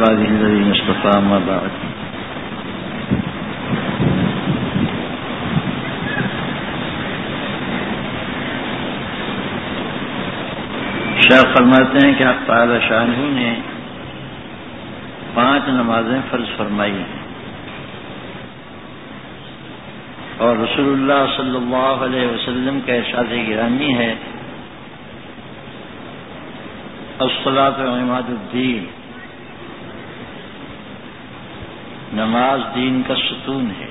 عباده الذين اصطفى ما بعد. شیخ فرماتے ہیں کہ حق تعالی شانہ نے 5 نمازیں فرض فرمائی اور رسول اللہ صلی اللہ علیہ وسلم کا ارشاد گرامی ہے الصلاۃ عماد الدین، نماز دین کا ستون ہے.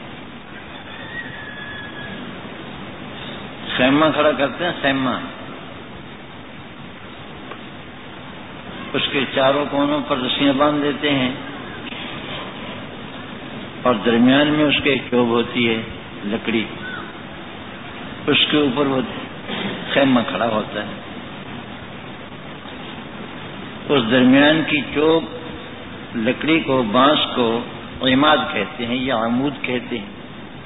خیمہ کھڑا کرتے ہیں، خیمہ اس کے چاروں کونوں پر رسیاں باندھ دیتے ہیں اور درمیان میں اس کے ایک چوب ہوتی ہے لکڑی، اس کے اوپر وہ خیمہ کھڑا ہوتا ہے. اس درمیان کی چوب لکڑی کو، بانس کو عماد کہتے ہیں یا عمود کہتے ہیں.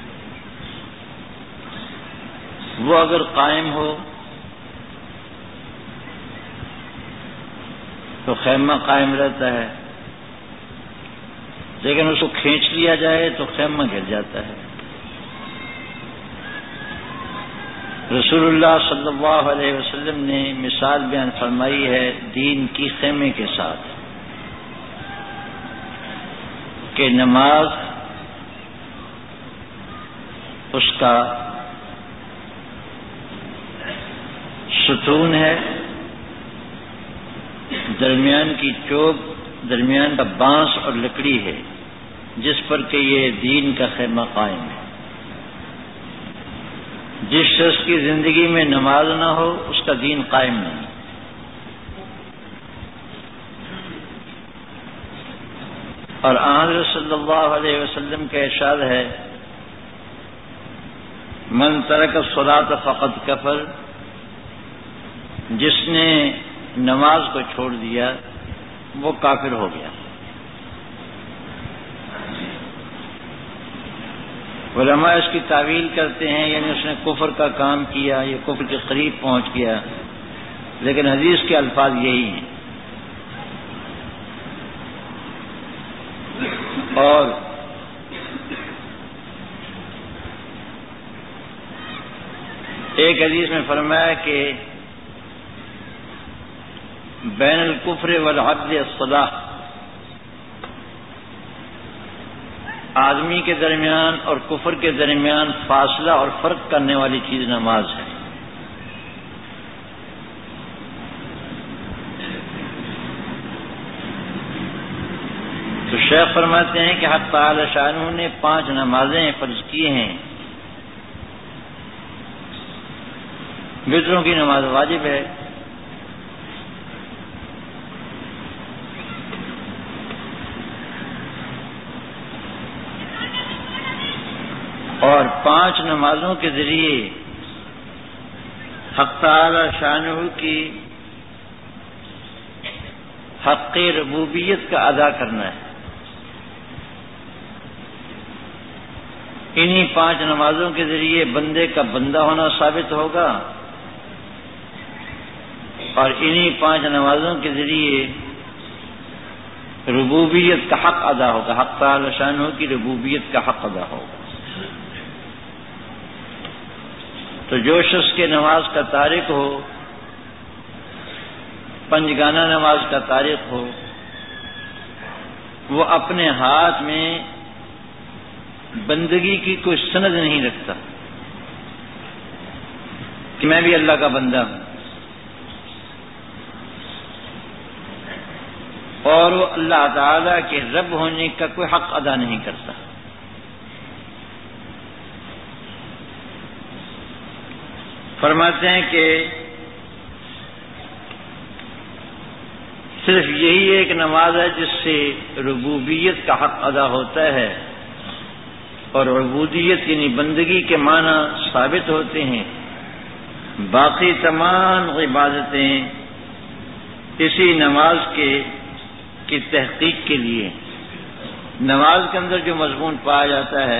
وہ اگر قائم ہو تو خیمہ قائم رہتا ہے، لیکن اس کو کھینچ لیا جائے تو خیمہ گر جاتا ہے. رسول اللہ صلی اللہ علیہ وسلم نے مثال بیان فرمائی ہے دین کی خیمے کے ساتھ کہ نماز اس کا ستون ہے، درمیان کی چوب، درمیان کا بانس اور لکڑی ہے جس پر کہ یہ دین کا خیمہ قائم ہے. جس شخص کی زندگی میں نماز نہ ہو اس کا دین قائم نہیں. اور حضرت صلی اللہ علیہ وسلم کا ارشاد ہے من ترک الصلاۃ فقد کفر، جس نے نماز کو چھوڑ دیا وہ کافر ہو گیا. علماء اس کی تعویل کرتے ہیں یعنی اس نے کفر کا کام کیا، یہ کفر کے قریب پہنچ گیا، لیکن حدیث کے الفاظ یہی ہیں. اور ایک حدیث میں فرمایا کہ بین الکفر والعدل الصلاۃ، آدمی کے درمیان اور کفر کے درمیان فاصلہ اور فرق کرنے والی چیز نماز ہے. تو شیخ فرماتے ہیں کہ حق تعالی شانہ نے 5 نمازیں فرض کی ہیں. وتروں کی نماز واجب ہے، اور 5 نمازوں کے ذریعے حق تعالی شانہ کی حق ربوبیت کا ادا کرنا ہے. انہی 5 نمازوں کے ذریعے بندے کا بندہ ہونا ثابت ہوگا اور انہی 5 نمازوں کے ذریعے ربوبیت کا حق ادا ہوگا، حق تعالی شانہ کی ربوبیت کا حق ادا ہوگا. تو جو شخص کے نماز کا تارک ہو، پنجگانہ نماز کا تارک ہو، وہ اپنے ہاتھ میں بندگی کی کوئی سند نہیں رکھتا کہ میں بھی اللہ کا بندہ ہوں، اور وہ اللہ تعالی کے رب ہونے کا کوئی حق ادا نہیں کرتا. فرماتے ہیں کہ صرف یہی ایک نماز ہے جس سے ربوبیت کا حق ادا ہوتا ہے اور عبودیت یعنی بندگی کے معنی ثابت ہوتے ہیں. باقی تمام عبادتیں اسی نماز کی تحقیق کے لیے، نماز کے اندر جو مضمون پایا جاتا ہے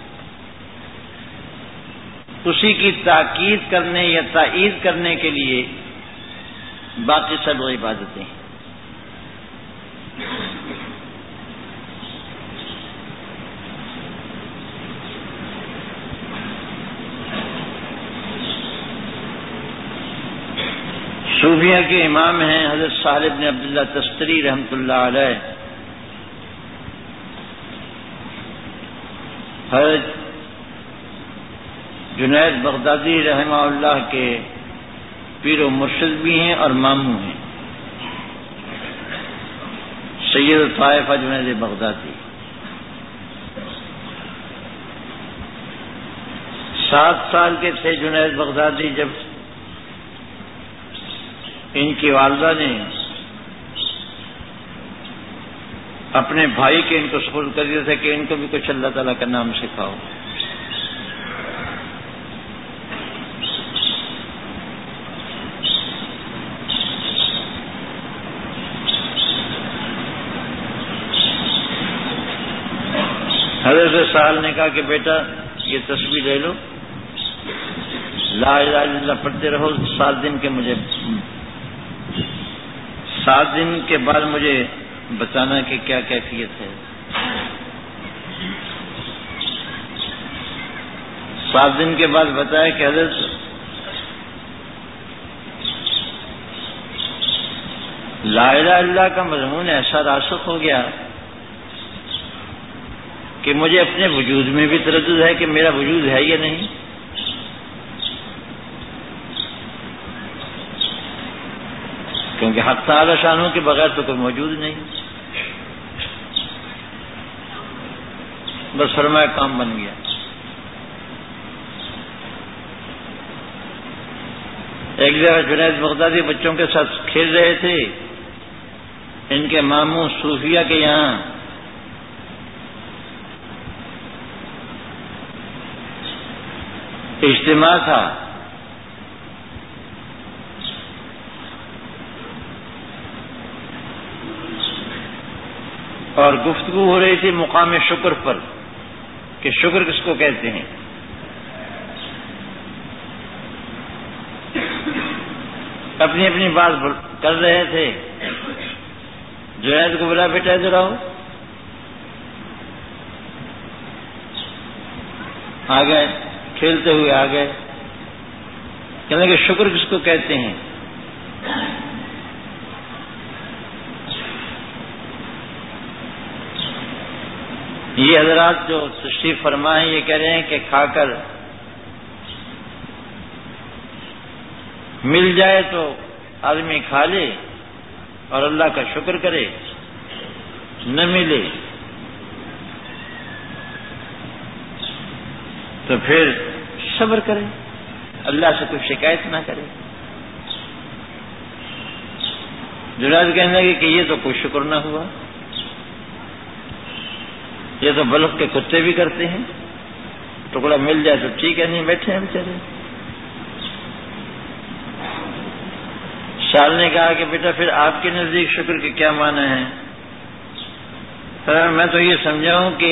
اسی کی تاکید کرنے یا تائید کرنے کے لیے باقی سب عبادتیں. صوفیہ کے امام ہیں حضرت سہل بن عبداللہ تستری رحمۃ اللہ علیہ. حضرت جنید بغدادی رحمہ اللہ کے پیر و مرشد بھی ہیں اور ماموں ہیں. سید الطائفہ جنید بغدادی 7 سال کے تھے جنید بغدادی جب ان کی والدہ نے اپنے بھائی کے ان کو سپرد کر دیا تھا کہ ان کو بھی کچھ اللہ تعالیٰ کا نام سکھاؤ. حضرت سہل نے کہا کہ بیٹا یہ تسبیح لے لو، لا الہ الا اللہ پڑھتے رہو 7 دن کے مجھے 7 دن کے بعد مجھے بتانا کہ کیا کیفیت ہے. 7 دن کے بعد بتایا کہ حضرت لا الہ الا اللہ کا مضمون ایسا راسخ ہو گیا کہ مجھے اپنے وجود میں بھی تردد ہے کہ میرا وجود ہے یا نہیں. کیونکہ حق تعالی شانہ کے بغیر تو کوئی موجود نہیں. بس فرمایا کام بن گیا. ایک جگہ جنید بغدادی بچوں کے ساتھ کھیل رہے تھے. ان کے ماموں صوفیہ کے یہاں اجتماع تھا. اور گفتگو ہو رہی تھی مقام شکر پر کہ شکر کس کو کہتے ہیں. اپنی اپنی بات کر رہے تھے. جنید کو بلا بیٹا ادھر آؤ. آ گئے کھیلتے ہوئے آ گئے. کہنے کہ شکر کس کو کہتے ہیں. یہ حضرات جو تشریف فرما ہیں یہ کہہ رہے ہیں کہ کھا کر مل جائے تو آدمی کھا لے اور اللہ کا شکر کرے، نہ ملے تو پھر صبر کرے، اللہ سے کوئی شکایت نہ کرے. جنید کہنے لگے کہ یہ تو کوئی شکر نہ ہوا، یہ تو بلخ کے کتے بھی کرتے ہیں. ٹکڑا مل جائے تو ٹھیک ہے، نہیں بیٹھے ہیں بیچارے. سال نے کہا کہ بیٹا پھر آپ کے نزدیک شکر کے کیا معنی ہیں؟ میں تو یہ سمجھا ہوں کہ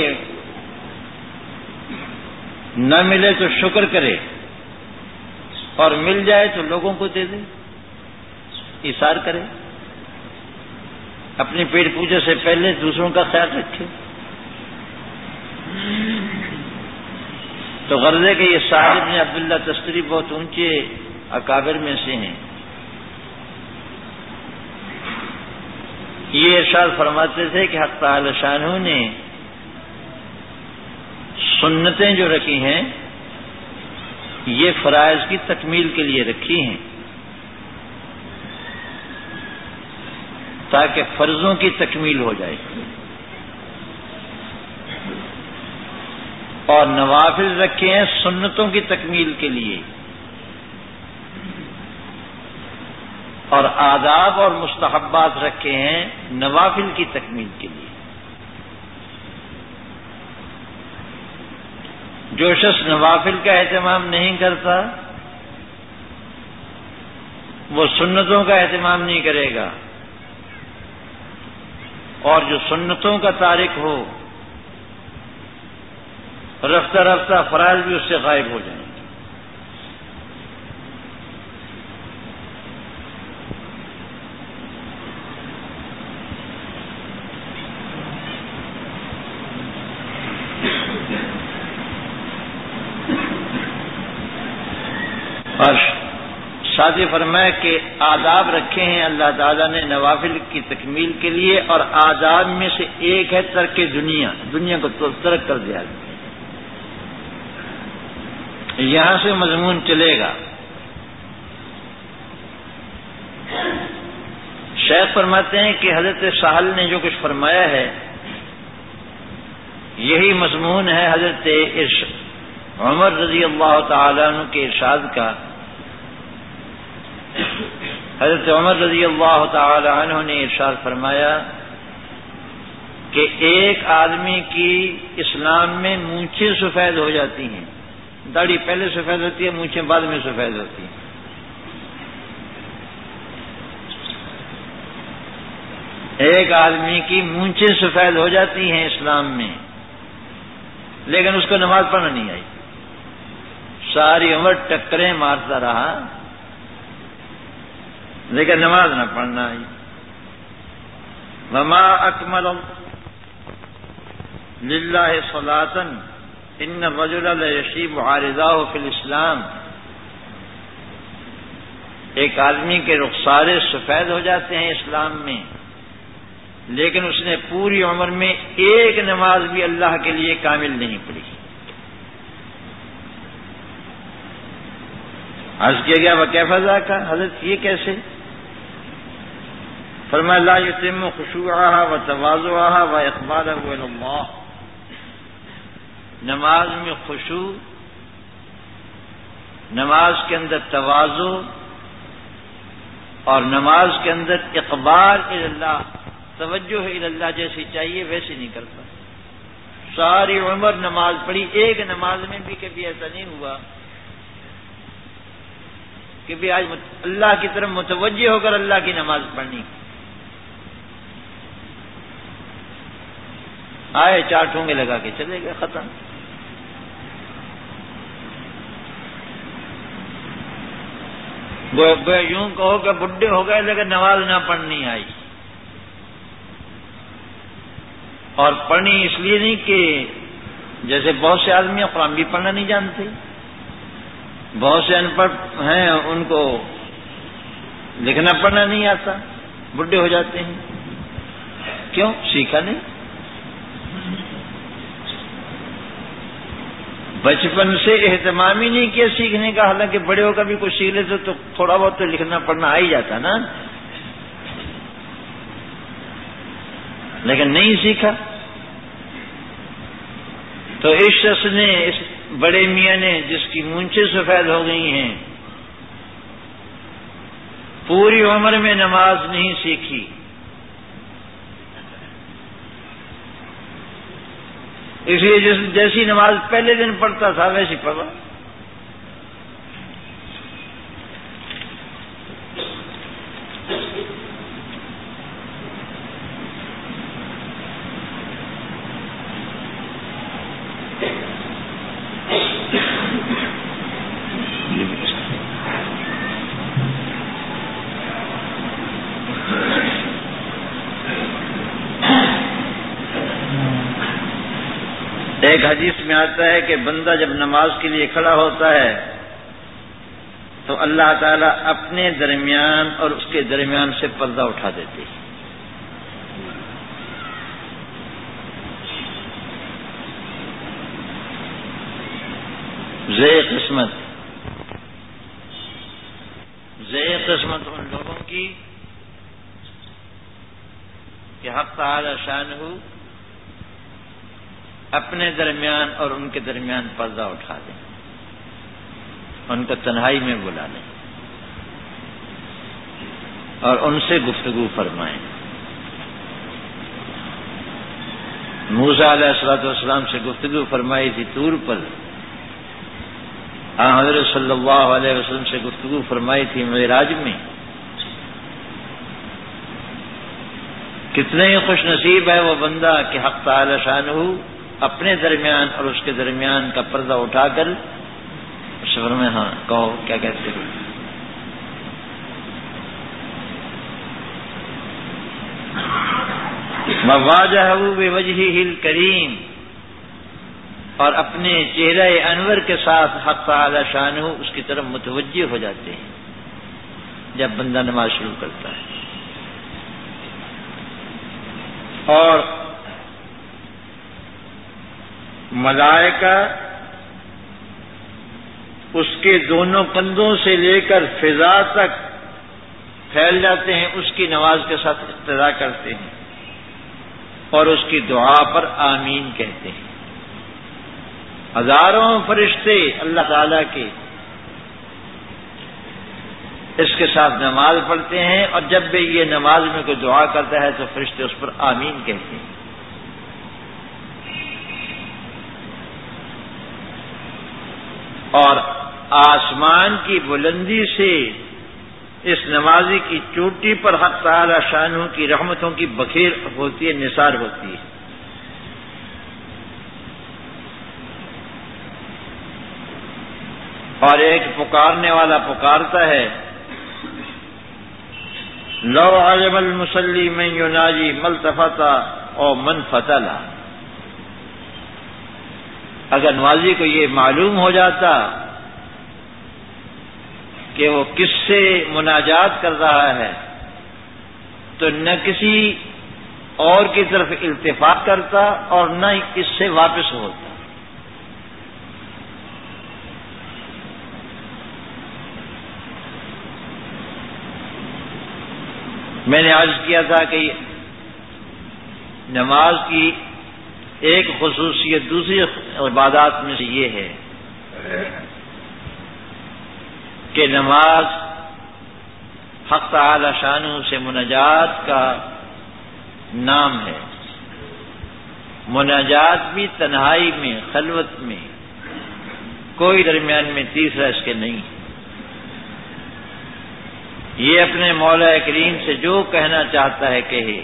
نہ ملے تو شکر کرے اور مل جائے تو لوگوں کو دے دے، ایثار کرے، اپنی پیٹ پوجا سے پہلے دوسروں کا خیال رکھے. تو غرض ہے کہ یہ سہل بن عبداللہ تستری بہت اونچے اکابر میں سے ہیں. یہ ارشاد فرماتے تھے کہ حق تعالی شانہ نے سنتیں جو رکھی ہیں یہ فرائض کی تکمیل کے لیے رکھی ہیں تاکہ فرضوں کی تکمیل ہو جائے، اور نوافل رکھے ہیں سنتوں کی تکمیل کے لیے، اور آداب اور مستحبات رکھے ہیں نوافل کی تکمیل کے لیے. جو شخص نوافل کا اہتمام نہیں کرتا وہ سنتوں کا اہتمام نہیں کرے گا، اور جو سنتوں کا تارک ہو رفتہ رفتہ فرائض بھی اس سے غائب ہو جائیں گے. اور ساتھ ہی فرمایا کہ آداب رکھے ہیں اللہ تعالیٰ نے نوافل کی تکمیل کے لیے، اور آداب میں سے ایک ہے ترک دنیا کو ترک کر دیا۔ یہاں سے مضمون چلے گا۔ شیخ فرماتے ہیں کہ حضرت سہل نے جو کچھ فرمایا ہے یہی مضمون ہے حضرت عمر رضی اللہ تعالیٰ عنہ کے ارشاد کا۔ حضرت عمر رضی اللہ تعالی عنہ نے ارشاد فرمایا کہ ایک آدمی کی اسلام میں مونچھیں سفید ہو جاتی ہیں، داڑھی پہلے سفید ہوتی ہے، مونچھیں بعد میں سفید ہوتی ہیں۔ ایک آدمی کی مونچھیں سفید ہو جاتی ہیں اسلام میں، لیکن اس کو نماز پڑھنا نہیں آئی، ساری عمر ٹکریں مارتا رہا لیکن نماز نہ پڑھنا آئی۔ وما اکمل للہ صلاۃ ان الرجل لیشیب عارضاہ فی الاسلام۔ ایک آدمی کے رخسارے سفید ہو جاتے ہیں اسلام میں، لیکن اس نے پوری عمر میں ایک نماز بھی اللہ کے لیے کامل نہیں پڑھی۔ عرض کیا گیا وکیف ذاک، حضرت یہ کیسے؟ فرمایا لا یتم خشوعها وتواضعها واقبالها الی اللہ۔ نماز میں خشوع، نماز کے اندر تواضع اور نماز کے اندر اقبال الی اللہ، توجہ الی اللہ جیسی چاہیے ویسی نہیں کرتا۔ ساری عمر نماز پڑھی، ایک نماز میں بھی کبھی ایسا نہیں ہوا کہ بھی آج اللہ کی طرف متوجہ ہو کر اللہ کی نماز پڑھنی۔ آئے چار ٹھونگے لگا کے چلے گئے، ختم۔ یوں کہو کہ بڈھے ہو گئے لیکن نماز نہ پڑھنی آئی، اور پڑھنی اس لیے نہیں کہ جیسے بہت سے آدمی قرآن بھی پڑھنا نہیں جانتے، بہت سے ان پڑھ ہیں ان کو لکھنا پڑھنا نہیں آتا، بڈھے ہو جاتے ہیں۔ کیوں؟ سیکھا نہیں۔ بچپن سے اہتمام ہی نہیں کیا سیکھنے کا، حالانکہ بڑے ہو کر بھی کچھ سیکھ لیتے تو تھوڑا بہت تو لکھنا پڑھنا آ ہی جاتا نا، لیکن نہیں سیکھا۔ تو اس شخص نے، اس بڑے میاں نے جس کی مونچھیں سفید ہو گئی ہیں، پوری عمر میں نماز نہیں سیکھی، اس لیے جیسی نماز پہلے دن پڑھتا تھا ویسی پڑھا۔ ایک حدیث میں آتا ہے کہ بندہ جب نماز کے لیے کھڑا ہوتا ہے تو اللہ تعالیٰ اپنے درمیان اور اس کے درمیان سے پردہ اٹھا دیتے ہیں۔ ذی قسمت ان لوگوں کی کہ حق تعالی شانہ اپنے درمیان اور ان کے درمیان پردہ اٹھا دیں، ان کو تنہائی میں بلا لیں اور ان سے گفتگو فرمائیں۔ موسیٰ علیہ الصلوۃ والسلام سے گفتگو فرمائی تھی طور پر، حضرت صلی اللہ علیہ وسلم سے گفتگو فرمائی تھی معراج میں۔ کتنے ہی خوش نصیب ہے وہ بندہ کہ حق تعالی شانہ اپنے درمیان اور اس کے درمیان کا پردہ اٹھا کر سفر میں، ہاں کہو کیا کہتے ہو؟ مواجہہ بوجہہ الکریم، اور اپنے چہرہ انور کے ساتھ حق تعالی شانہ اس کی طرف متوجہ ہو جاتے ہیں۔ جب بندہ نماز شروع کرتا ہے. اور ملائکہ اس کے دونوں کندھوں سے لے کر فضا تک پھیل جاتے ہیں، اس کی نماز کے ساتھ اقتدا کرتے ہیں اور اس کی دعا پر آمین کہتے ہیں. ہزاروں فرشتے اللہ تعالی کے اس کے ساتھ نماز پڑھتے ہیں، اور جب بھی یہ نماز میں کوئی دعا کرتا ہے تو فرشتے اس پر آمین کہتے ہیں. اور آسمان کی بلندی سے اس نمازی کی چوٹی پر حق تعالی شانہ کی رحمتوں کی بکھیر ہوتی ہے، نثار ہوتی ہے. اور ایک پکارنے والا پکارتا ہے، لو علم المصلی من یناجی ملتفت اور من فتلا. اگر نمازی کو یہ معلوم ہو جاتا کہ وہ کس سے مناجات کر رہا ہے تو نہ کسی اور کی طرف التفات کرتا اور نہ اس سے واپس ہوتا. میں نے عرض کیا تھا کہ نماز کی ایک خصوصیت دوسری عبادات میں سے یہ ہے کہ نماز حق تعالی شانہ سے مناجات کا نام ہے. مناجات بھی تنہائی میں، خلوت میں، کوئی درمیان میں تیسرا اس کے نہیں. یہ اپنے مولا کریم سے جو کہنا چاہتا ہے کہے،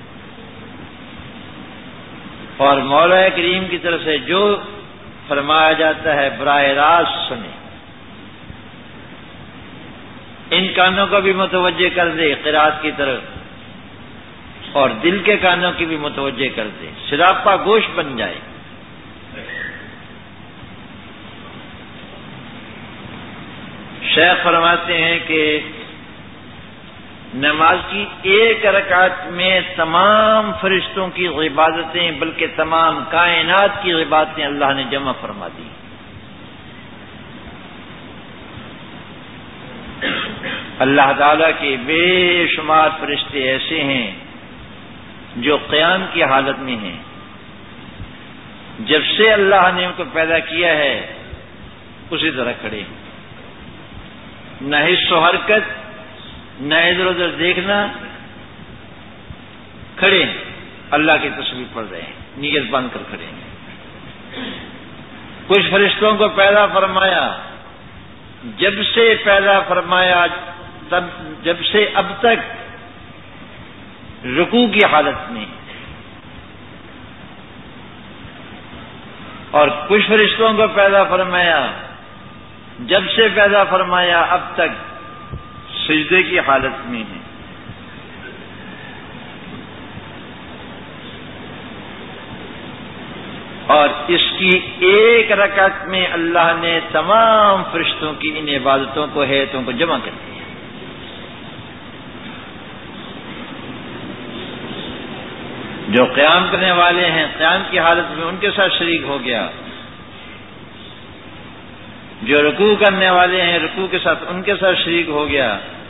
اور مولا کریم کی طرف سے جو فرمایا جاتا ہے براہ راست سنے. ان کانوں کو بھی متوجہ کر دے قرات کی طرف، اور دل کے کانوں کی بھی متوجہ کر دے، سراپا گوش بن جائے. شیخ فرماتے ہیں کہ نماز کی ایک رکعت میں تمام فرشتوں کی عبادتیں بلکہ تمام کائنات کی عبادتیں اللہ نے جمع فرما دی. اللہ تعالیٰ کے بے شمار فرشتے ایسے ہیں جو قیام کی حالت میں ہیں. جب سے اللہ نے ان کو پیدا کیا ہے اسی طرح کھڑے ہیں، نہ حص و حرکت، نہ ادھر ادھر دیکھنا، کھڑے ہیں، اللہ کی تسبیح پڑھ رہے ہیں، نیت باندھ کر کھڑے ہیں. کچھ فرشتوں کو پیدا فرمایا، جب سے پیدا فرمایا تب جب سے اب تک رکوع کی حالت میں، اور کچھ فرشتوں کو پیدا فرمایا جب سے پیدا فرمایا اب تک سجدے کی حالت میں ہے. اور اس کی ایک رکعت میں اللہ نے تمام فرشتوں کی ان عبادتوں کو، ہیئتوں کو جمع کر دیا. جو قیام کرنے والے ہیں قیام کی حالت میں ان کے ساتھ شریک ہو گیا، جو رکوع کرنے والے ہیں رکوع کے ساتھ ان کے ساتھ شریک ہو گیا،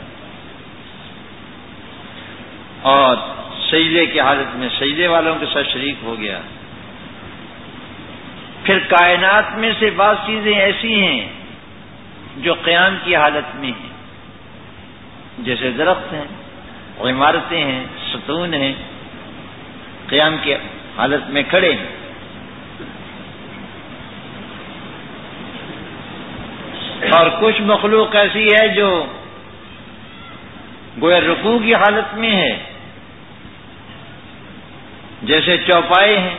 اور سجدے کی حالت میں سجدے والوں کے ساتھ شریک ہو گیا. پھر کائنات میں سے بعض چیزیں ایسی ہیں جو قیام کی حالت میں ہیں، جیسے درخت ہیں، عمارتیں ہیں، ستون ہیں، قیام کی حالت میں کھڑے ہیں. اور کچھ مخلوق ایسی ہے جو گویا رکوع کی حالت میں ہے، جیسے چوپائے ہیں.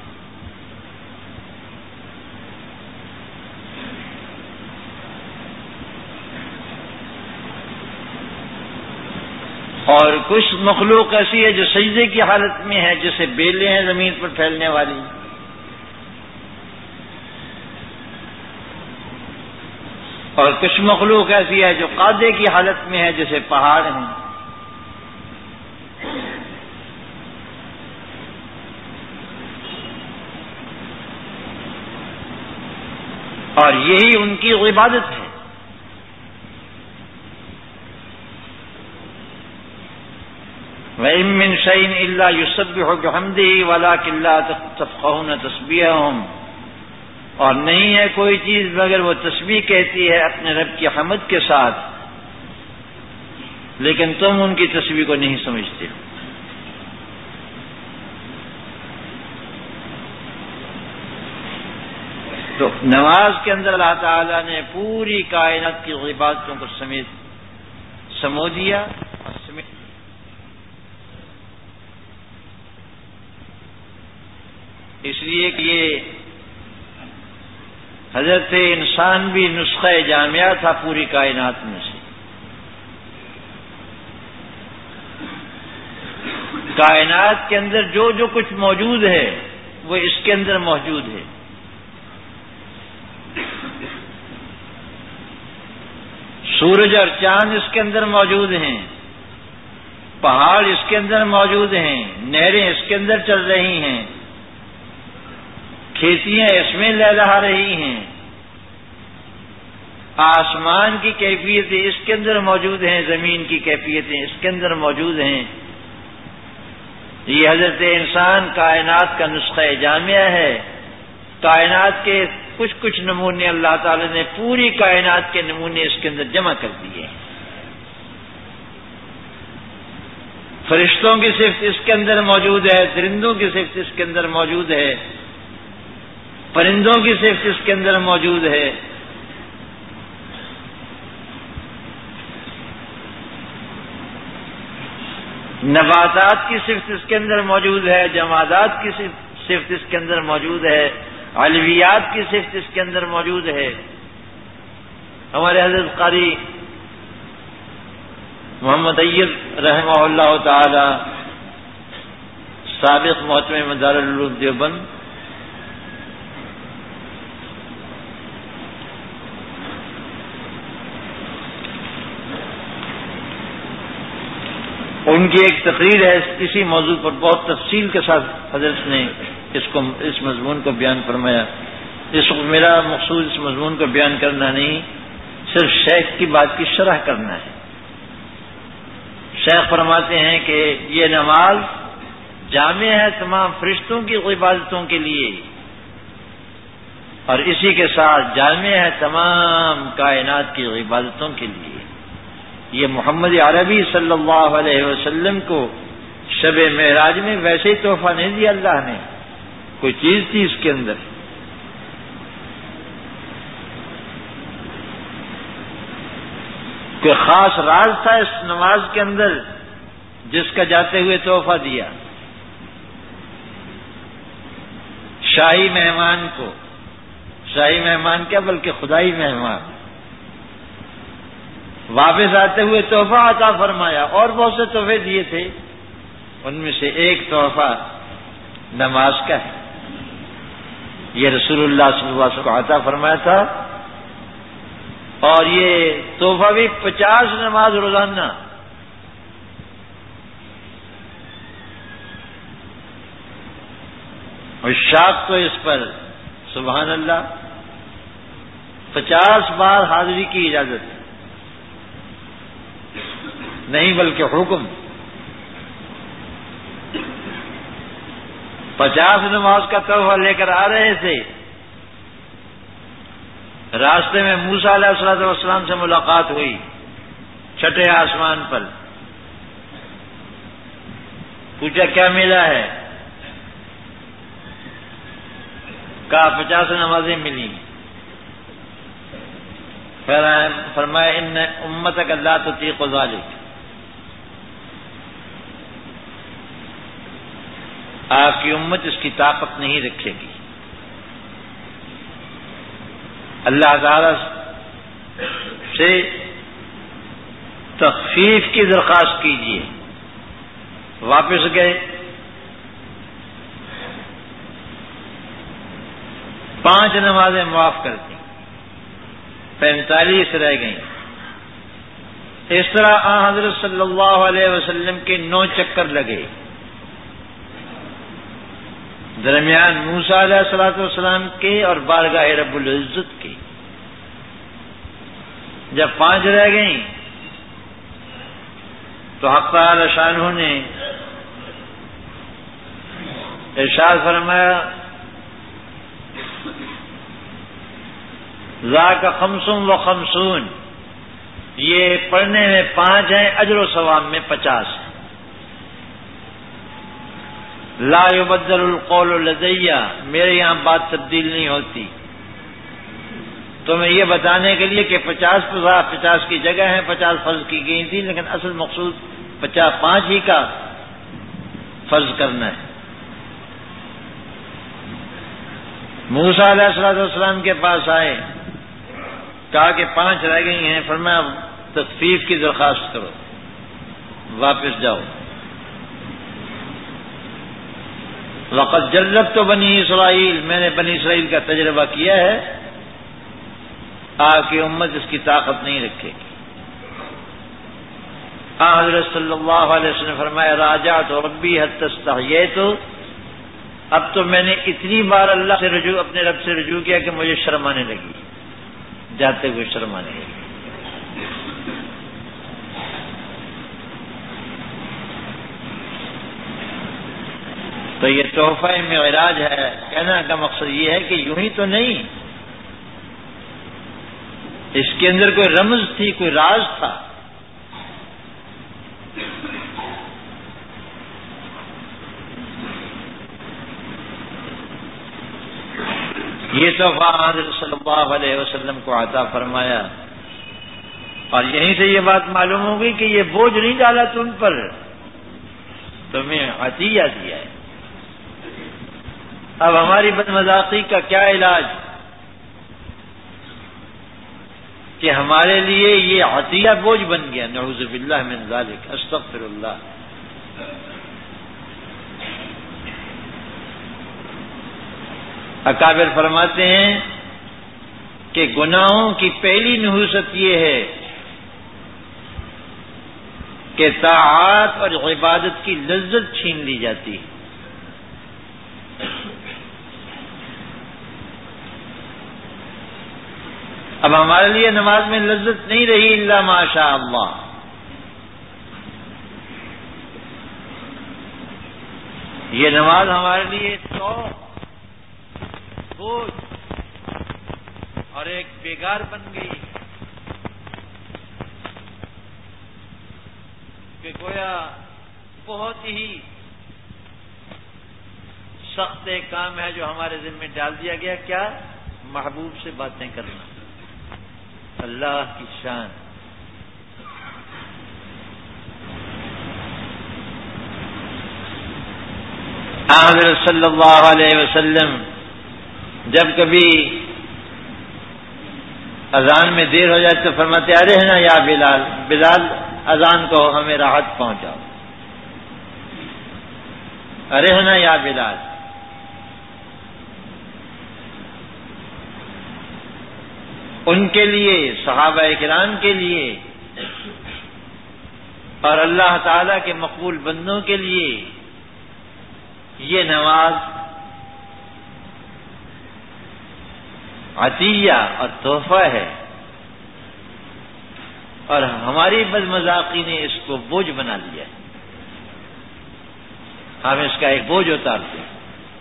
اور کچھ مخلوق ایسی ہے جو سجدے کی حالت میں ہے، جیسے بیلیں ہیں زمین پر پھیلنے والی. اور کچھ مخلوق ایسی ہے جو قادے کی حالت میں ہے، جیسے پہاڑ ہیں. اور یہی ان کی عبادت ہے. وَإِن مِّن شَيْءٍ إِلَّا يُسَبِّحُ بِحَمْدِهِ وَلَٰكِن لَّا تَفْقَهُونَ تَسْبِيحَهُمْ، اور نہیں ہے کوئی چیز مگر وہ تسبیح کہتی ہے اپنے رب کی حمد کے ساتھ، لیکن تم ان کی تسبیح کو نہیں سمجھتے. تو نماز کے اندر اللہ تعالیٰ نے پوری کائنات کی عبادتوں کو سمو دیا. اس لیے کہ یہ حضرت انسان بھی نسخہ جامعہ تھا پوری کائنات میں سے. کائنات کے اندر جو جو کچھ موجود ہے وہ اس کے اندر موجود ہے. سورج اور چاند اس کے اندر موجود ہیں، پہاڑ اس کے اندر موجود ہیں، نہریں اس کے اندر چل رہی ہیں، کھیتیاں اس میں لہلہا رہی ہیں، آسمان کی کیفیتیں اس کے اندر موجود ہیں، زمین کی کیفیتیں اس کے اندر موجود ہیں. یہ حضرت انسان کائنات کا نسخہ جامعہ ہے. کائنات کے کچھ نمونے اللہ تعالی نے پوری کائنات کے نمونے اس کے اندر جمع کر دیے ہیں. فرشتوں کی صفت اس کے اندر موجود ہے، درندوں کی صفت اس کے اندر موجود ہے، پرندوں کی صفت اس کے اندر موجود ہے. نباتات کی صفت اس کے اندر موجود ہے، جمادات کی صفت اس کے اندر موجود ہے، علویات کی صفت اس کے اندر موجود ہے. ہمارے حضرت قاری محمد طیب رحمہ اللہ تعالی سابق محتمم دارالعلوم دیوبند ان کی ایک تقریر ہے اسی موضوع پر، بہت تفصیل کے ساتھ حضرت نے اس مضمون کو بیان فرمایا. اس وقت میرا مقصود اس مضمون کو بیان کرنا نہیں، صرف شیخ کی بات کی شرح کرنا ہے. شیخ فرماتے ہیں کہ یہ نماز جامع ہے تمام فرشتوں کی عبادتوں کے لیے، اور اسی کے ساتھ جامع ہے تمام کائنات کی عبادتوں کے لیے. یہ محمد عربی صلی اللہ علیہ وسلم کو شب معراج میں ویسے ہی تحفہ نہیں دیا اللہ نے، کوئی چیز تھی اس کے اندر. کوئی خاص راز تھا اس نماز کے اندر جس کا جاتے ہوئے تحفہ دیا. شاہی مہمان کو، شاہی مہمان کیا بلکہ خدائی مہمان، واپس آتے ہوئے تحفہ عطا فرمایا. اور بہت سے تحفے دیے تھے، ان میں سے ایک تحفہ نماز کا ہے. یہ رسول اللہ صلی اللہ علیہ وسلم کو عطا فرمایا تھا، اور یہ تحفہ بھی 50 نماز روزانہ. اور شاک تو اس پر سبحان اللہ 50 بار حاضری کی اجازت ہے، نہیں بلکہ حکم. 50 نماز کا تحفہ لے کر آ رہے تھے، راستے میں موسیٰ علیہ السلام سے ملاقات ہوئی 6 آسمان پر. پوچھا کیا ملا ہے؟ کہا 50 نمازیں ملی. فرمایا ان امتک لا تطیق ذلک، آپ کی امت اس کی طاقت نہیں رکھے گی. اللہ تعالی سے تخفیف کی درخواست کیجیے. واپس گئے، 5 نمازیں معاف کر دیں. 45 رہ گئیں۔ اس طرح حضرت صلی اللہ علیہ وسلم کے 9 چکر لگے، درمیان موسیٰ علیہ الصلوۃ والسلام کے اور بارگاہ رب العزت کے۔ جب 5 رہ گئیں تو حق تعالی شانہ نے ارشاد فرمایا ذاک 55 یہ پڑھنے میں 5 ہیں، اجر و ثواب میں 50 ہیں۔ لا یبدل القول لدی، میرے یہاں بات تبدیل نہیں ہوتی۔ تو میں یہ بتانے کے لیے کہ 50 کی جگہ ہیں، 50 فرض کی گئی تھی، لیکن اصل مقصود 5 ہی کا فرض کرنا ہے۔ موسیٰ علیہ السلام کے پاس آئے، کہا کہ 5 رہ گئی ہیں، فرمایا تخفیف کی درخواست کرو، واپس جاؤ۔ وقد جربت بنی اسرائیل، میں نے بنی اسرائیل کا تجربہ کیا ہے، آپ کی امت اس کی طاقت نہیں رکھے گی۔ حضرت صلی اللہ علیہ وسلم نے فرمایا راجعت ربی حتی استحییت، اب تو میں نے اتنی بار اللہ سے رجوع، اپنے رب سے رجوع کیا کہ مجھے شرم آنے لگی، جاتے ہوئے شرم آنے لگی۔ تو یہ تحفہ معراج ہے۔ کہنا کا مقصد یہ ہے کہ یوں ہی تو نہیں، اس کے اندر کوئی رمز تھی، کوئی راز تھا۔ یہ تحفہ حضرت صلی اللہ علیہ وسلم کو عطا فرمایا، اور یہیں سے یہ بات معلوم ہوگی کہ یہ بوجھ نہیں ڈالا تم پر، تمہیں عطیہ دیا ہے۔ اب ہماری بدمذاقی کا کیا علاج کہ ہمارے لیے یہ عطیہ بوجھ بن گیا، نعوذ باللہ من ذالک، استغفر اللہ۔ اکابر فرماتے ہیں کہ گناہوں کی پہلی نحوست یہ ہے کہ طاعات اور عبادت کی لذت چھین لی جاتی ہے۔ اب ہمارے لیے نماز میں لذت نہیں رہی الا ماشاء اللہ۔ یہ نماز ہمارے لیے بوجھ اور ایک بیگار بن گئی کہ گویا بہت ہی سخت ایک کام ہے جو ہمارے ذمہ ڈال دیا گیا، کیا؟ محبوب سے باتیں کرنا، اللہ کی شان۔ حضرت صلی اللہ علیہ وسلم جب کبھی اذان میں دیر ہو جائے تو فرماتے ارحنا یا بلال، بلال اذان کو ہمیں راحت پہنچاؤ، ارحنا یا بلال۔ ان کے لیے، صحابہ کرام کے لیے اور اللہ تعالی کے مقبول بندوں کے لیے یہ نماز عطیہ اور تحفہ ہے، اور ہماری بدمذاقی نے اس کو بوجھ بنا لیا ہے۔ ہم اس کا ایک بوجھ اتارتے ہیں۔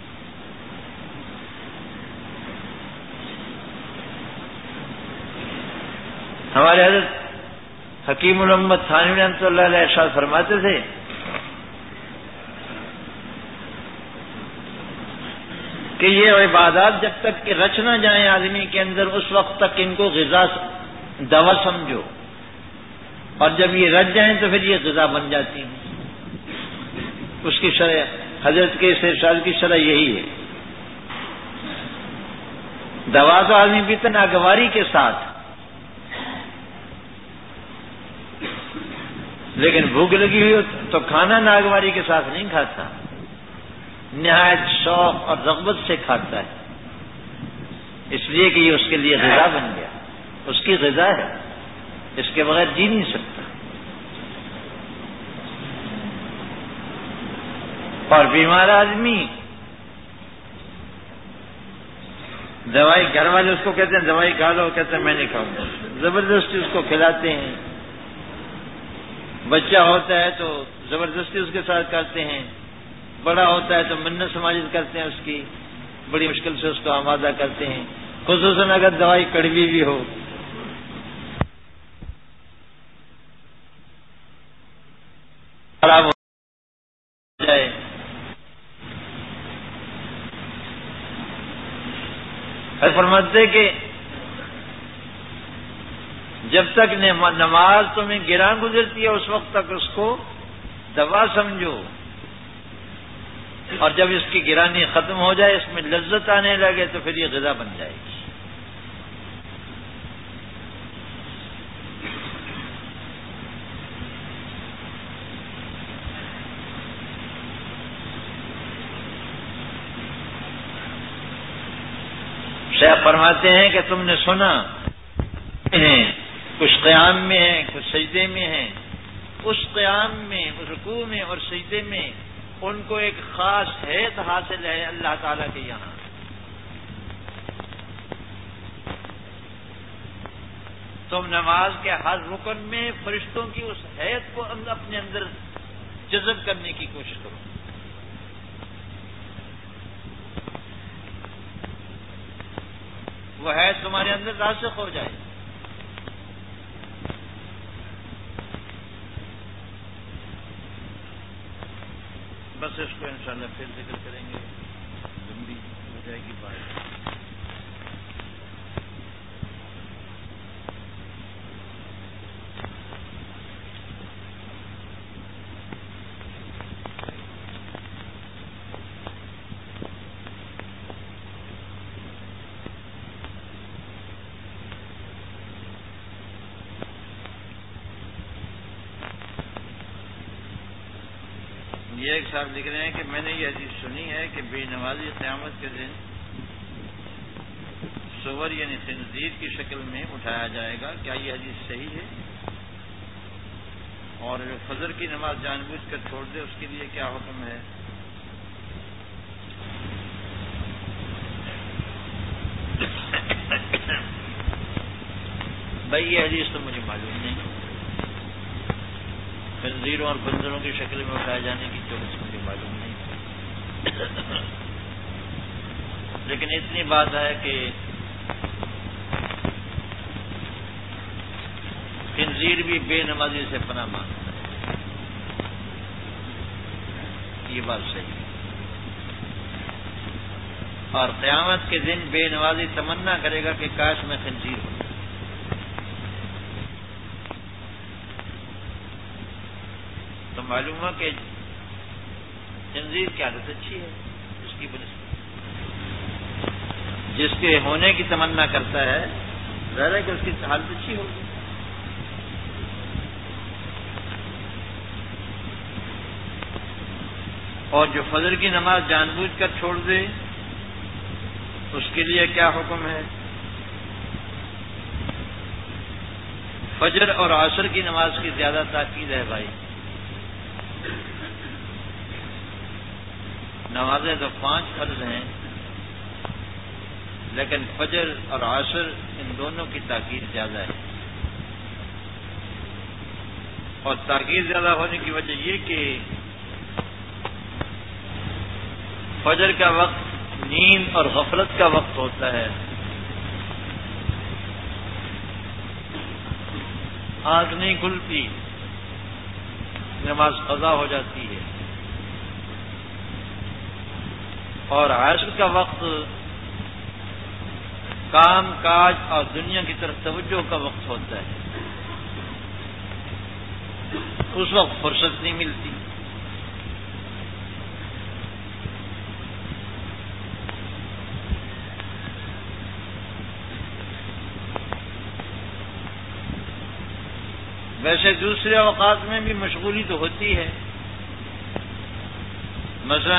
ہمارے حضرت حکیم الامت تھانوی رحمۃ اللہ علیہ ارشاد فرماتے تھے کہ یہ عبادات جب تک کہ رچ نہ جائیں آدمی کے اندر، اس وقت تک ان کو غذا دوا سمجھو، اور جب یہ رچ جائیں تو پھر یہ غذا بن جاتی ہیں۔ اس کی شرح، حضرت کے اس ارشاد کی شرح یہی ہے۔ دوا تو آدمی پیتا ناگواری کے ساتھ، لیکن بھوک لگی ہوئی تو کھانا ناگواری کے ساتھ نہیں کھاتا، نہایت شوق اور رغبت سے کھاتا ہے، اس لیے کہ یہ اس کے لیے غذا بن گیا۔ اس کی غذا ہے، اس کے بغیر جی نہیں سکتا۔ اور بیمار آدمی دوائی، گھر والے اس کو کہتے ہیں دوائی کھا لو، کہتے ہیں میں نہیں کھاؤں گا، زبردستی اس کو کھلاتے ہیں۔ بچہ ہوتا ہے تو زبردستی اس کے ساتھ کرتے ہیں، بڑا ہوتا ہے تو منت سماجت کرتے ہیں، اس کی بڑی مشکل سے اس کو آمادہ کرتے ہیں، خصوصاً اگر دوائی کڑوی بھی ہو۔ خراب ہو جائے فرماتے کہ جب تک نماز تمہیں گراں گزرتی ہے اس وقت تک اس کو دوا سمجھو، اور جب اس کی گرانی ختم ہو جائے، اس میں لذت آنے لگے تو پھر یہ غذا بن جائے گی۔ شیخ فرماتے ہیں کہ تم نے سنا ہیں کچھ قیام میں ہیں، کچھ سجدے میں ہیں، اس قیام میں، اس رکوع میں اور سجدے میں ان کو ایک خاص حیثیت حاصل ہے اللہ تعالیٰ کے یہاں۔ تم نماز کے ہر رکن میں فرشتوں کی اس حیثیت کو اپنے اندر جذب کرنے کی کوشش کرو۔ وہ حیثیت تمہارے اندر راسخ ہو جائے۔ بس اس کو انشاءاللہ پھر ذکر کریں گے، لمبی ہو جائے گی بات۔ یہ ایک صاحب لکھ رہے ہیں کہ میں نے یہ حدیث سنی ہے کہ بے نمازی قیامت کے دن سور یعنی خنزیر کی شکل میں اٹھایا جائے گا، کیا یہ حدیث صحیح ہے؟ اور جو فجر کی نماز جان بوجھ کر چھوڑ دے اس کے لیے کیا حکم ہے؟ بھائی یہ حدیث تو مجھے معلوم نہیں، خنزیروں اور بندروں کی شکل میں اٹھائے جانے کی تو مجھے معلوم نہیں، لیکن اتنی بات ہے کہ خنزیر بھی بے نمازی سے پناہ مانگتا ہے، یہ بات صحیح ہے۔ اور قیامت کے دن بے نمازی تمنا کرے گا کہ کاش میں خنزیر ہوں۔ تو معلوم ہوا کہ خنزیر کی عادت اچھی ہے، اس کی وجہ سے جس کے ہونے کی تمنا کرتا ہے ظاہر ہے کہ اس کی حالت اچھی ہوگی۔ اور جو فجر کی نماز جان بوجھ کر چھوڑ دے اس کے لیے کیا حکم ہے؟ فجر اور عصر کی نماز کی زیادہ تاکید ہے بھائی۔ نمازیں تو 5 فرض ہیں، لیکن فجر اور عصر ان دونوں کی تاکید زیادہ ہے، اور تاکید زیادہ ہونے کی وجہ یہ کہ فجر کا وقت نیند اور غفلت کا وقت ہوتا ہے، آنکھ نہیں کھلتی، نماز قضا ہو جاتی ہے، اور عصر کا وقت کام کاج اور دنیا کی طرف توجہ کا وقت ہوتا ہے، اس وقت فرصت نہیں ملتی۔ ویسے دوسرے اوقات میں بھی مشغولی تو ہوتی ہے، مثلا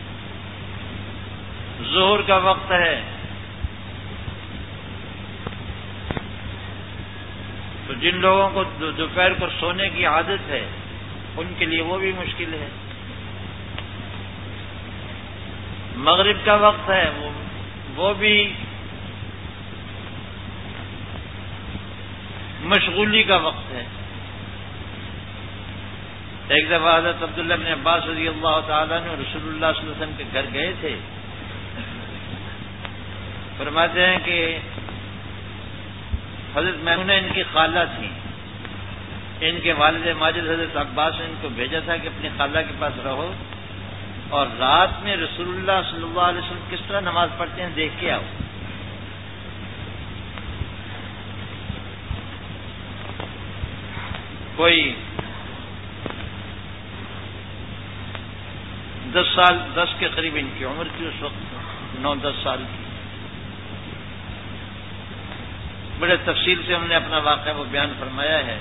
ظہر کا وقت ہے جن لوگوں کو دوپہر کو سونے کی عادت ہے ان کے لیے وہ بھی مشکل ہے. مغرب کا وقت ہے وہ بھی مشغولی کا وقت ہے. ایک دفعہ حضرت عبداللہ بن عباس رضی اللہ تعالیٰ نے رسول اللہ صلی اللہ علیہ وسلم کے گھر گئے تھے. فرماتے ہیں کہ حضرت میمونہ ان کی خالہ تھیں. ان کے والد ماجد حضرت عباس نے ان کو بھیجا تھا کہ اپنی خالہ کے پاس رہو اور رات میں رسول اللہ صلی اللہ علیہ وسلم کس طرح نماز پڑھتے ہیں دیکھ کے آؤ. کوئی 10 کے قریب ان کی عمر تھی اس وقت، 9-10 سال کی. بڑے تفصیل سے ہم نے اپنا واقعہ وہ بیان فرمایا ہے.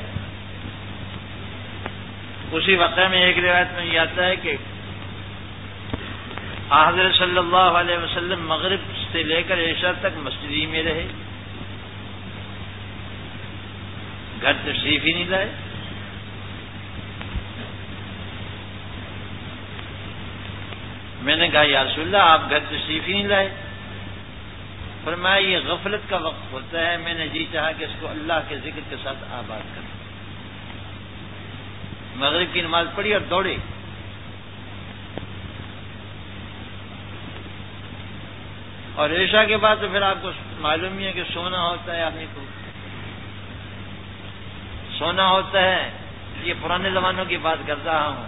اسی واقعہ میں ایک روایت میں یہ آتا ہے کہ حضرت صلی اللہ علیہ وسلم مغرب سے لے کر عشاء تک مسجد ہی میں رہے، گھر تشریف ہی نہیں لائے. میں نے کہا یا رسول اللہ آپ گھر تشریف ہی نہیں لائے. فرمایا یہ غفلت کا وقت ہوتا ہے، میں نے جی چاہا کہ اس کو اللہ کے ذکر کے ساتھ آباد کروں. مغرب کی نماز پڑھی اور دوڑے. اور عشاء کے بعد تو پھر آپ کو معلوم ہی ہے کہ سونا ہوتا ہے، آدمی کو سونا ہوتا ہے. یہ پرانے زمانوں کی بات کر رہا ہوں.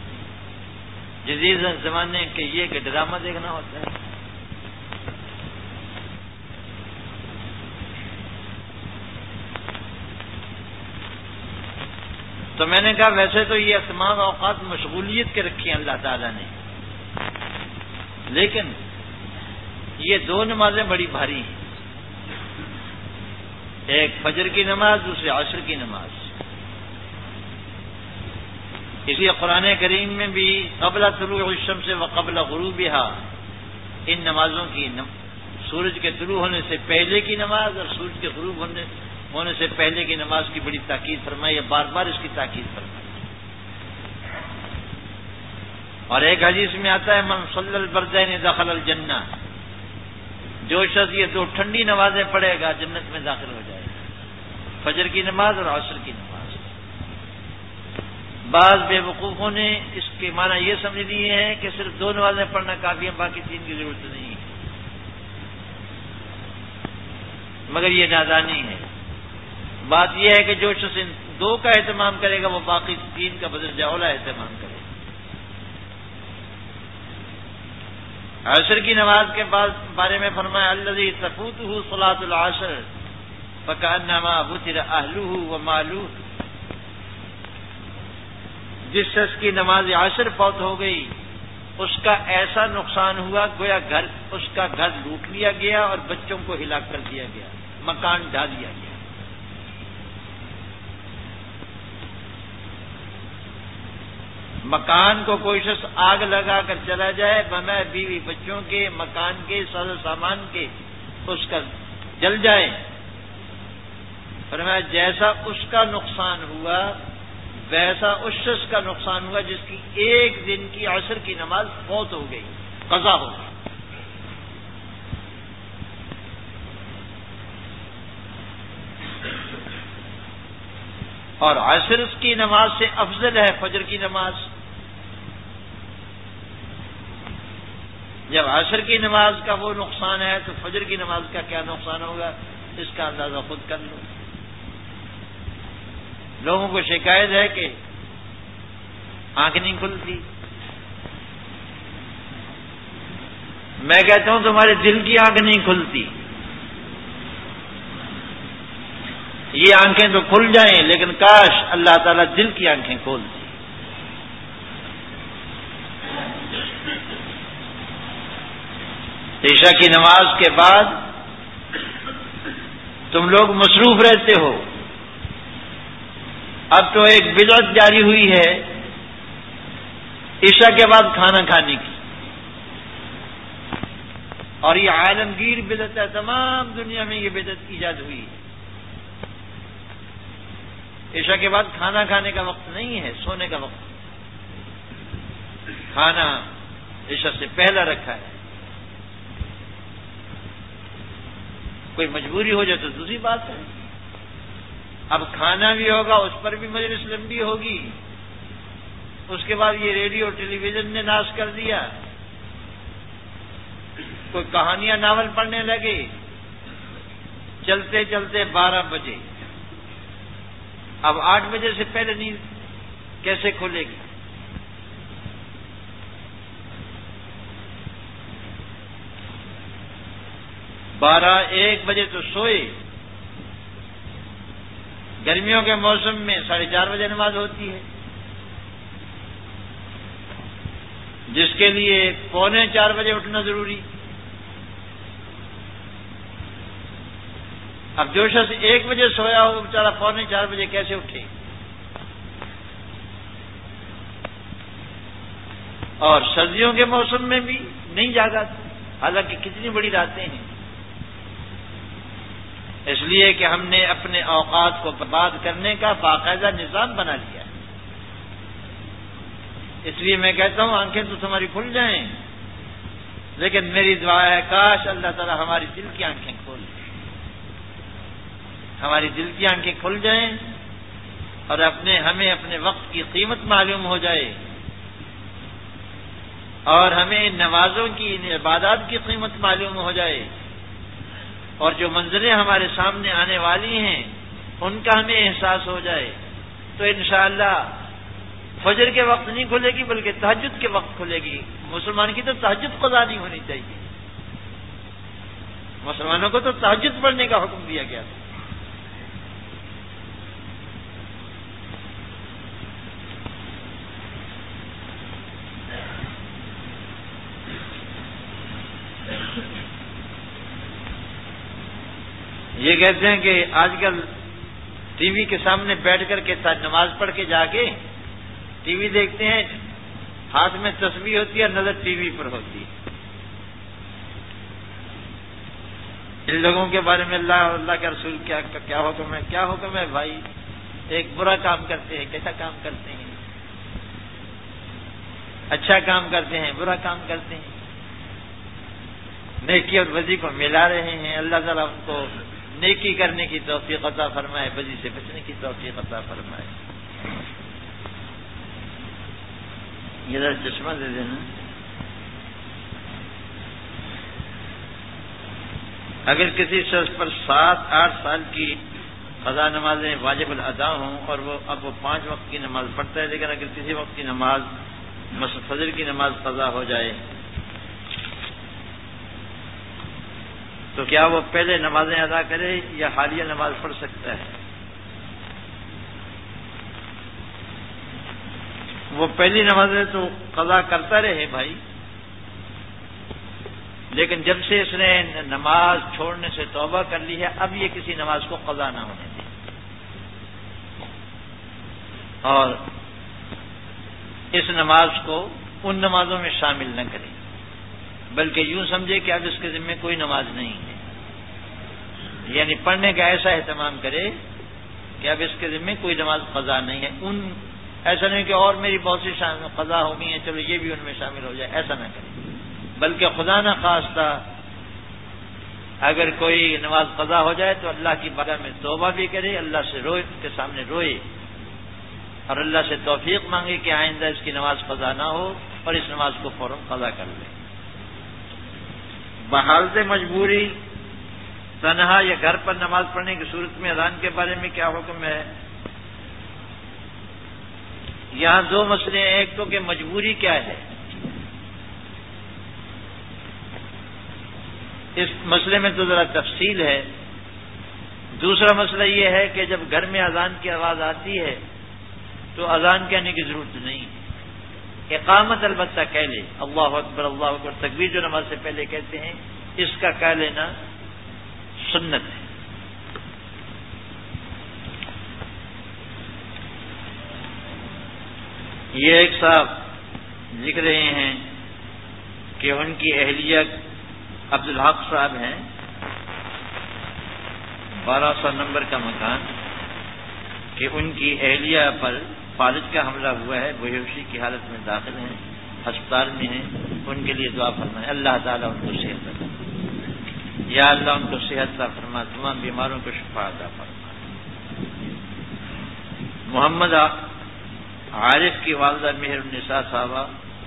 جدید زمانے کے یہ کہ ڈرامہ دیکھنا ہوتا ہے. تو میں نے کہا ویسے تو یہ تمام اوقات مشغولیت کے رکھی ہیں اللہ تعالیٰ نے، لیکن یہ 2 نمازیں بڑی بھاری ہیں. ایک فجر کی نماز، دوسری عصر کی نماز. اسی قرآن کریم میں بھی قبل طلوع الشمس و قبل غروبها ان نمازوں کی سورج کے طلوع ہونے سے پہلے کی نماز اور سورج کے غروب ہونے سے پہلے کی نماز کی بڑی تاکید فرمائی ہے. بار بار اس کی تاکید فرمائی. اور ایک حدیث میں آتا ہے من صلی البردین دخل الجنہ، جو شخص یہ 2 ٹھنڈی نمازیں پڑھے گا جنت میں داخل ہو جائے گا، فجر کی نماز اور عصر کی نماز. بعض بے وقوفوں نے اس کے معنی یہ سمجھ لیے ہیں کہ صرف 2 نمازیں پڑھنا کافی ہے، باقی 3 کی ضرورت نہیں ہے، مگر یہ نادانی ہے. بات یہ ہے کہ جو شخص ان 2 کا اہتمام کرے گا وہ باقی 3 کا بدل اولا اہتمام کرے گا. عصر کی نماز کے بارے میں فرمایا الذی تفوتہ صلاۃ العصر فکأنما وتر اہلہ ومالہ. جس شخص کی نماز عصر فوت ہو گئی اس کا ایسا نقصان ہوا گویا اس کا گھر لوٹ لیا گیا اور بچوں کو ہلاک کر دیا گیا، مکان ڈھا دیا گیا. مکان کو کوئی شخص آگ لگا کر چلا جائے، بمائے بیوی بچوں کے، مکان کے، ساز و سامان کے، اس کا جل جائے. فرمایا جیسا اس کا نقصان ہوا ویسا اس شخص کا نقصان ہوا جس کی 1 دن کی عصر کی نماز فوت ہو گئی، قضا ہو گئی. اور عصر کی نماز سے افضل ہے فجر کی نماز. جب عصر کی نماز کا وہ نقصان ہے تو فجر کی نماز کا کیا نقصان ہوگا اس کا اندازہ خود کر لو. لوگوں کو شکایت ہے کہ آنکھ نہیں کھلتی. میں کہتا ہوں تمہارے دل کی آنکھ نہیں کھلتی. یہ آنکھیں تو کھل جائیں لیکن کاش اللہ تعالیٰ دل کی آنکھیں کھول دیں. عشاء کی نماز کے بعد تم لوگ مصروف رہتے ہو. اب تو ایک بدعت جاری ہوئی ہے عشاء کے بعد کھانا کھانے کی، اور یہ عالمگیر بدعت ہے. تمام دنیا میں یہ بدعت ایجاد ہوئی ہے. عشاء کے بعد کھانا کھانے کا وقت نہیں ہے، سونے کا وقت. کھانا عشاء سے پہلا رکھا ہے. کوئی مجبوری ہو جائے تو دوسری بات ہے. اب کھانا بھی ہوگا، اس پر بھی مجلس لمبی ہوگی. اس کے بعد یہ ریڈیو ٹیلی ویژن نے ناش کر دیا. کوئی کہانیاں ناول پڑھنے لگے، چلتے چلتے 12 بجے. اب 8 بجے سے پہلے نیند کیسے کھلے گی؟ بارہ 1 بجے تو سوئے. گرمیوں کے موسم میں 4:30 بجے نماز ہوتی ہے، جس کے لیے 3:45 بجے اٹھنا ضروری. اب جو شخص 1 بجے سویا ہو بیچارہ 3:45 بجے کیسے اٹھے؟ اور سردیوں کے موسم میں بھی نہیں جاگا، حالانکہ کتنی بڑی راتیں ہیں. اس لیے کہ ہم نے اپنے اوقات کو برباد کرنے کا باقاعدہ نظام بنا لیا ہے. اس لیے میں کہتا ہوں آنکھیں تو تمہاری کھل جائیں، لیکن میری دعا ہے کاش اللہ تعالی ہماری دل کی آنکھیں کھول دیں، ہماری دل کی آنکھیں کھل جائیں اور ہمیں اپنے وقت کی قیمت معلوم ہو جائے اور ہمیں ان نمازوں کی، ان عبادات کی قیمت معلوم ہو جائے، اور جو منزلیں ہمارے سامنے آنے والی ہیں ان کا ہمیں احساس ہو جائے. تو انشاءاللہ فجر کے وقت نہیں کھلے گی بلکہ تہجد کے وقت کھلے گی. مسلمان کی تو تہجد قضا نہیں ہونی چاہیے. مسلمانوں کو تو تہجد پڑھنے کا حکم دیا گیا تھا. یہ کہتے ہیں کہ آج کل ٹی وی کے سامنے بیٹھ کر کے نماز پڑھ کے جا کے ٹی وی دیکھتے ہیں، ہاتھ میں تسبیح ہوتی ہے، نظر ٹی وی پر ہوتی ہے. ان لوگوں کے بارے میں اللہ کے رسول کیا حکم ہے؟ کیا حکم ہے بھائی؟ ایک برا کام کرتے ہیں، کیسا کام کرتے ہیں؟ اچھا کام کرتے ہیں، برا کام کرتے ہیں، نیکی اور بدی کو ملا رہے ہیں. اللہ تعالیٰ ان کو نیکی کرنے کی توفیق عطا فرمائے، بدی سے بچنے کی توفیق عطا فرمائے. یہ ذرا چشمہ دے دینا. اگر کسی شخص پر 7-8 سال کی قضا نمازیں واجب الادا ہوں اور اب وہ 5 وقت کی نماز پڑھتا ہے، لیکن اگر کسی وقت کی نماز مثلا فجر کی نماز قضا ہو جائے تو کیا وہ پہلے نمازیں ادا کرے یا حالیہ نماز پڑھ سکتا ہے؟ وہ پہلی نمازیں تو قضا کرتا رہے بھائی، لیکن جب سے اس نے نماز چھوڑنے سے توبہ کر لی ہے اب یہ کسی نماز کو قضا نہ ہونے دے، اور اس نماز کو ان نمازوں میں شامل نہ کرے، بلکہ یوں سمجھے کہ اب اس کے ذمہ کوئی نماز نہیں ہے. یعنی پڑھنے کا ایسا اہتمام کرے کہ اب اس کے ذمہ کوئی نماز قضا نہیں ہے. ایسا نہیں کہ اور میری بہت سی قضا ہو گئی ہیں چلو یہ بھی ان میں شامل ہو جائے، ایسا نہ کرے. بلکہ خدا نہ خواستہ اگر کوئی نماز قضا ہو جائے تو اللہ کی بارگاہ میں توبہ بھی کرے، اللہ سے روئے، کے سامنے روئے اور اللہ سے توفیق مانگے کہ آئندہ اس کی نماز قضا نہ ہو اور اس نماز کو فوراً قضا کر لے. بحالت مجبوری تنہا یا گھر پر نماز پڑھنے کی صورت میں اذان کے بارے میں کیا حکم ہے؟ یہاں 2 مسئلے ہیں. ایک تو کہ مجبوری کیا ہے، اس مسئلے میں تو ذرا تفصیل ہے. دوسرا مسئلہ یہ ہے کہ جب گھر میں اذان کی آواز آتی ہے تو اذان کہنے کی ضرورت نہیں، اقامت البتہ کہہ لے، اللہ اکبر اللہ اکبر، تکبیر جو نماز سے پہلے کہتے ہیں اس کا کہہ لینا سنت ہے. یہ ایک صاحب لکھ رہے ہیں کہ ان کی اہلیہ عبدالحق صاحب ہیں، 1200 نمبر کا مکان، کہ ان کی اہلیہ پر فالج کا حملہ ہوا ہے، بے ہوشی کی حالت میں داخل ہیں، ہسپتال میں ہیں، ان کے لیے دعا فرمائیں اللہ تعالیٰ ان کو صحت عطا فرمائے۔ یا اللہ ان کو صحت عطا فرما، تمام بیماروں کو شفا عطا فرما۔ محمد عارف کی والدہ مہر النساء صاحبہ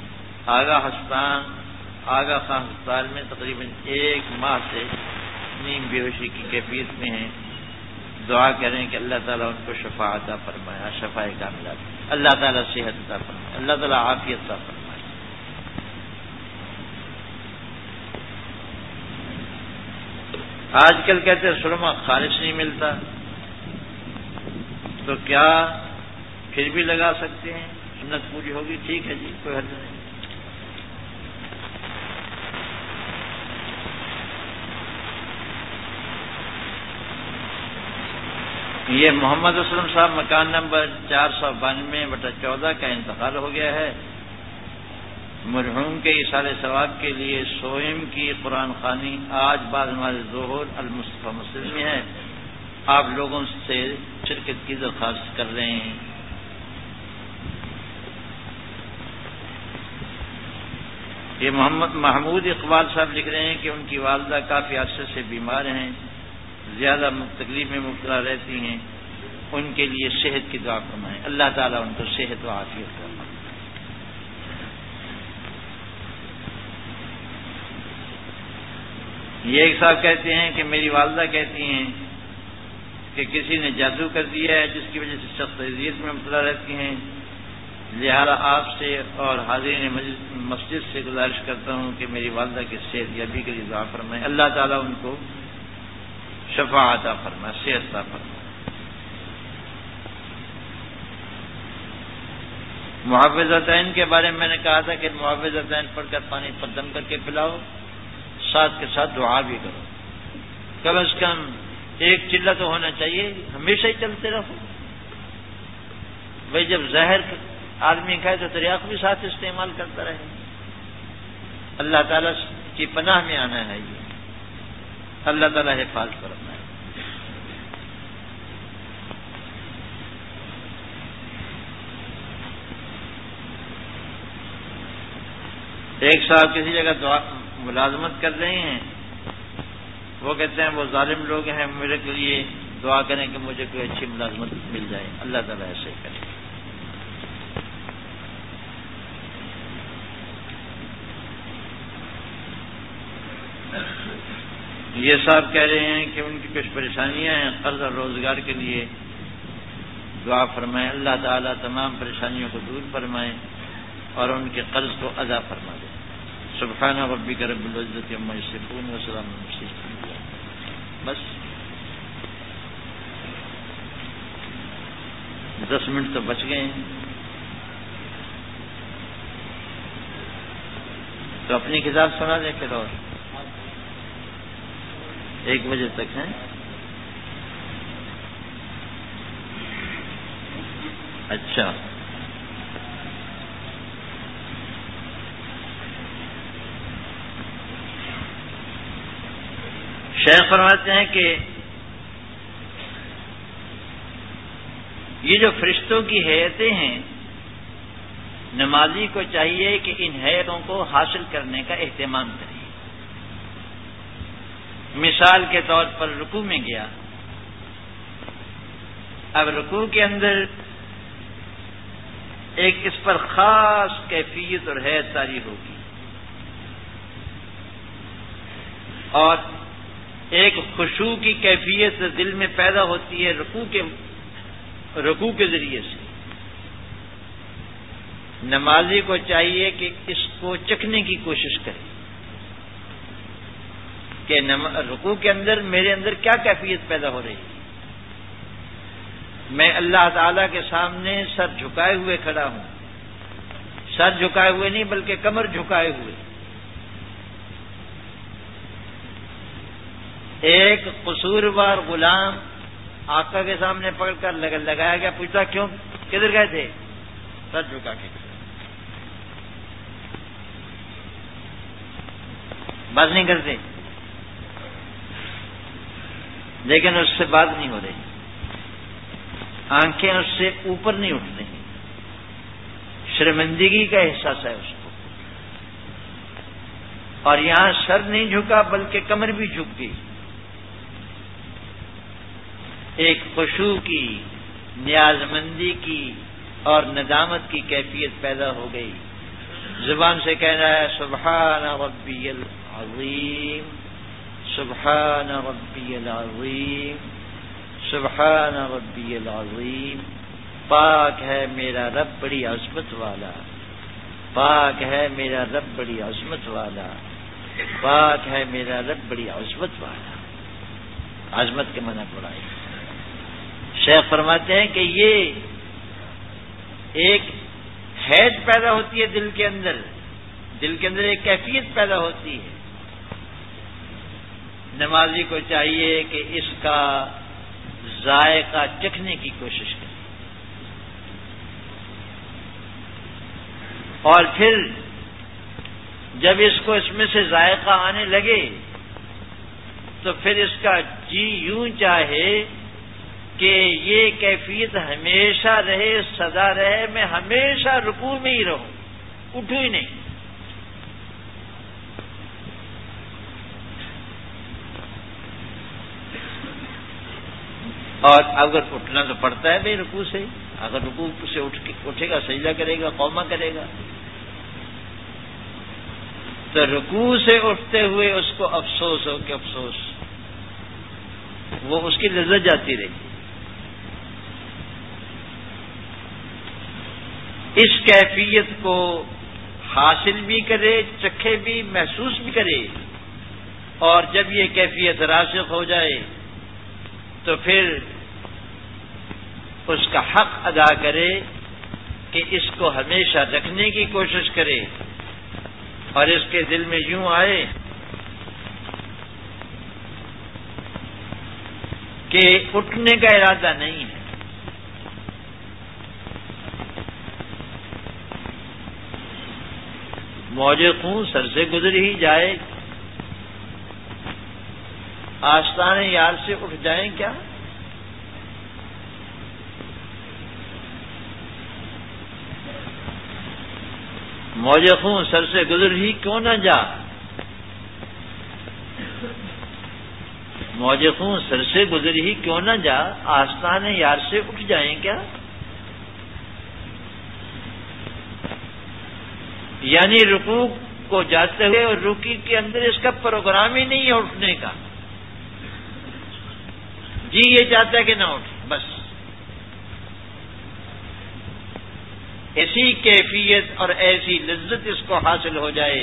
آگا خان ہسپتال میں تقریباً 1 ماہ سے نیم بے ہوشی کی کیفیت میں ہیں، دعا کریں کہ اللہ تعالیٰ ان کو شفا عطا فرمائے، شفا کاملہ، اللہ تعالیٰ صحت عطا فرمائے، اللہ تعالیٰ عافیت عطا فرمائے۔ آج کل کہتے ہیں سرما خالص نہیں ملتا، تو کیا پھر بھی لگا سکتے ہیں؟ سنت پوری ہوگی، ٹھیک ہے جی، کوئی حرج نہیں۔ یہ محمد اسلم صاحب مکان نمبر 492/14 کا انتقال ہو گیا ہے۔ مرحوم کے ایصال ثواب کے لیے سوئم کی قرآن خوانی آج بعد نماز ظہر المصطفیٰ مسجد میں ہے، آپ لوگوں سے شرکت کی درخواست کر رہے ہیں۔ یہ محمد محمود اقبال صاحب لکھ رہے ہیں کہ ان کی والدہ کافی عرصے سے بیمار ہیں، زیادہ تکلیف میں مبتلا رہتی ہیں، ان کے لیے صحت کی دعا فرمائیں، اللہ تعالیٰ ان کو صحت و عافیت فرمائے۔ یہ ایک صاحب کہتے ہیں کہ میری والدہ کہتی ہیں کہ کسی نے جادو کر دیا ہے جس کی وجہ سے سخت اذیت میں مبتلا رہتی ہیں، لہذا آپ سے اور حاضرین مسجد سے گزارش کرتا ہوں کہ میری والدہ کی صحت یابی کے لیے دعا فرمائیں، اللہ تعالیٰ ان کو شفا عطا فرمائے، صحت عطا فرمائے۔ محافظتین کے بارے میں میں نے کہا تھا کہ محافظتین پڑھ کر پانی پر دم کر کے پلاؤ، ساتھ کے ساتھ دعا بھی کرو، کم از کم ایک چلہ تو ہونا چاہیے، ہمیشہ ہی چلتے رہو۔ بھائی جب زہر آدمی کھائے تو تریاق بھی ساتھ استعمال کرتا رہے۔ اللہ تعالیٰ کی پناہ میں آنا ہے، یہ اللہ تعالیٰ حفاظت کرنا ہے۔ ایک صاحب کسی جگہ ملازمت کر رہے ہیں، وہ کہتے ہیں وہ ظالم لوگ ہیں، میرے کے لیے دعا کریں کہ مجھے کوئی اچھی ملازمت مل جائے، اللہ تعالیٰ ایسے ہی کرے۔ یہ صاحب کہہ رہے ہیں کہ ان کی کچھ پریشانیاں ہیں، قرض اور روزگار کے لیے دعا فرمائیں، اللہ تعالیٰ تمام پریشانیوں کو دور فرمائیں اور ان کے قرض کو ادا فرما دیں۔ سبحان ربک رب العزت عما یصفون وسلام علی المرسلین۔ بس 10 منٹ تو بچ گئے ہیں، تو اپنی کتاب سنا دیں پھر، اور 1 بجے تک ہیں۔ اچھا، شیخ فرماتے ہیں کہ یہ جو فرشتوں کی ہیئتیں ہیں، نمازی کو چاہیے کہ ان ہیئتوں کو حاصل کرنے کا اہتمام کرے۔ مثال کے طور پر رکوع میں گیا، اب رکوع کے اندر ایک اس پر خاص کیفیت اور حیت طاری ہوگی، اور ایک خشوع کی کیفیت دل میں پیدا ہوتی ہے رکوع کے ذریعے سے۔ نمازی کو چاہیے کہ اس کو چکھنے کی کوشش کرے کہ رکوع کے اندر میرے اندر کیا کیفیت پیدا ہو رہی ہے، میں اللہ تعالی کے سامنے سر جھکائے ہوئے کھڑا ہوں، سر جھکائے ہوئے نہیں بلکہ کمر جھکائے ہوئے۔ ایک قصوروار غلام آقا کے سامنے پکڑ کر لگایا گیا، پوچھتا کیوں، کدھر گئے تھے؟ سر جھکا کے بات نہیں کرتے، لیکن اس سے بات نہیں ہو رہی۔ آنکھیں اس سے اوپر نہیں اٹھتی ہیں، شرمندگی کا احساس ہے اس کو، اور یہاں سر نہیں جھکا بلکہ کمر بھی جھک گئی، ایک خشوع کی، نیاز مندی کی اور ندامت کی کیفیت پیدا ہو گئی۔ زبان سے کہہ رہا ہے سبحان ربی العظیم، سبحان ربی العظیم، سبحان ربی العظیم، پاک ہے میرا رب بڑی عظمت والا، پاک ہے میرا رب بڑی عظمت والا، پاک ہے میرا رب بڑی عظمت والا۔ عظمت کے معنی پڑھائے۔ شیخ فرماتے ہیں کہ یہ ایک حیض پیدا ہوتی ہے دل کے اندر، دل کے اندر ایک کیفیت پیدا ہوتی ہے۔ نمازی کو چاہیے کہ اس کا ذائقہ چکھنے کی کوشش کرے، اور پھر جب اس کو اس میں سے ذائقہ آنے لگے تو پھر اس کا جی یوں چاہے کہ یہ کیفیت ہمیشہ رہے، سدا رہے، میں ہمیشہ رکوع میں ہی رہوں، اٹھوں ہی نہیں۔ اور اگر اٹھنا تو پڑتا ہے بھائی رکوع سے، اگر رکوع سے اٹھے گا سجدہ کرے گا، قومہ کرے گا، تو رکوع سے اٹھتے ہوئے اس کو افسوس ہو کہ افسوس، وہ اس کی لذت جاتی رہی۔ اس کیفیت کو حاصل بھی کرے، چکھے بھی، محسوس بھی کرے، اور جب یہ کیفیت راسخ ہو جائے تو پھر اس کا حق ادا کرے کہ اس کو ہمیشہ رکھنے کی کوشش کرے، اور اس کے دل میں یوں آئے کہ اٹھنے کا ارادہ نہیں ہے۔ موج خون سر سے گزر ہی جائے، آستانے یار سے اٹھ جائیں کیا؟ موج خون سر سے گزر ہی کیوں نہ جا، موج خون سر سے گزر ہی کیوں نہ جا، آستانے یار سے اٹھ جائیں کیا؟ یعنی رکوع کو جاتے ہوئے اور رکوع کے اندر اس کا پروگرام ہی نہیں ہے اٹھنے کا، جی یہ چاہتا ہے کہ نہ اٹھے، بس ایسی کیفیت اور ایسی لذت اس کو حاصل ہو جائے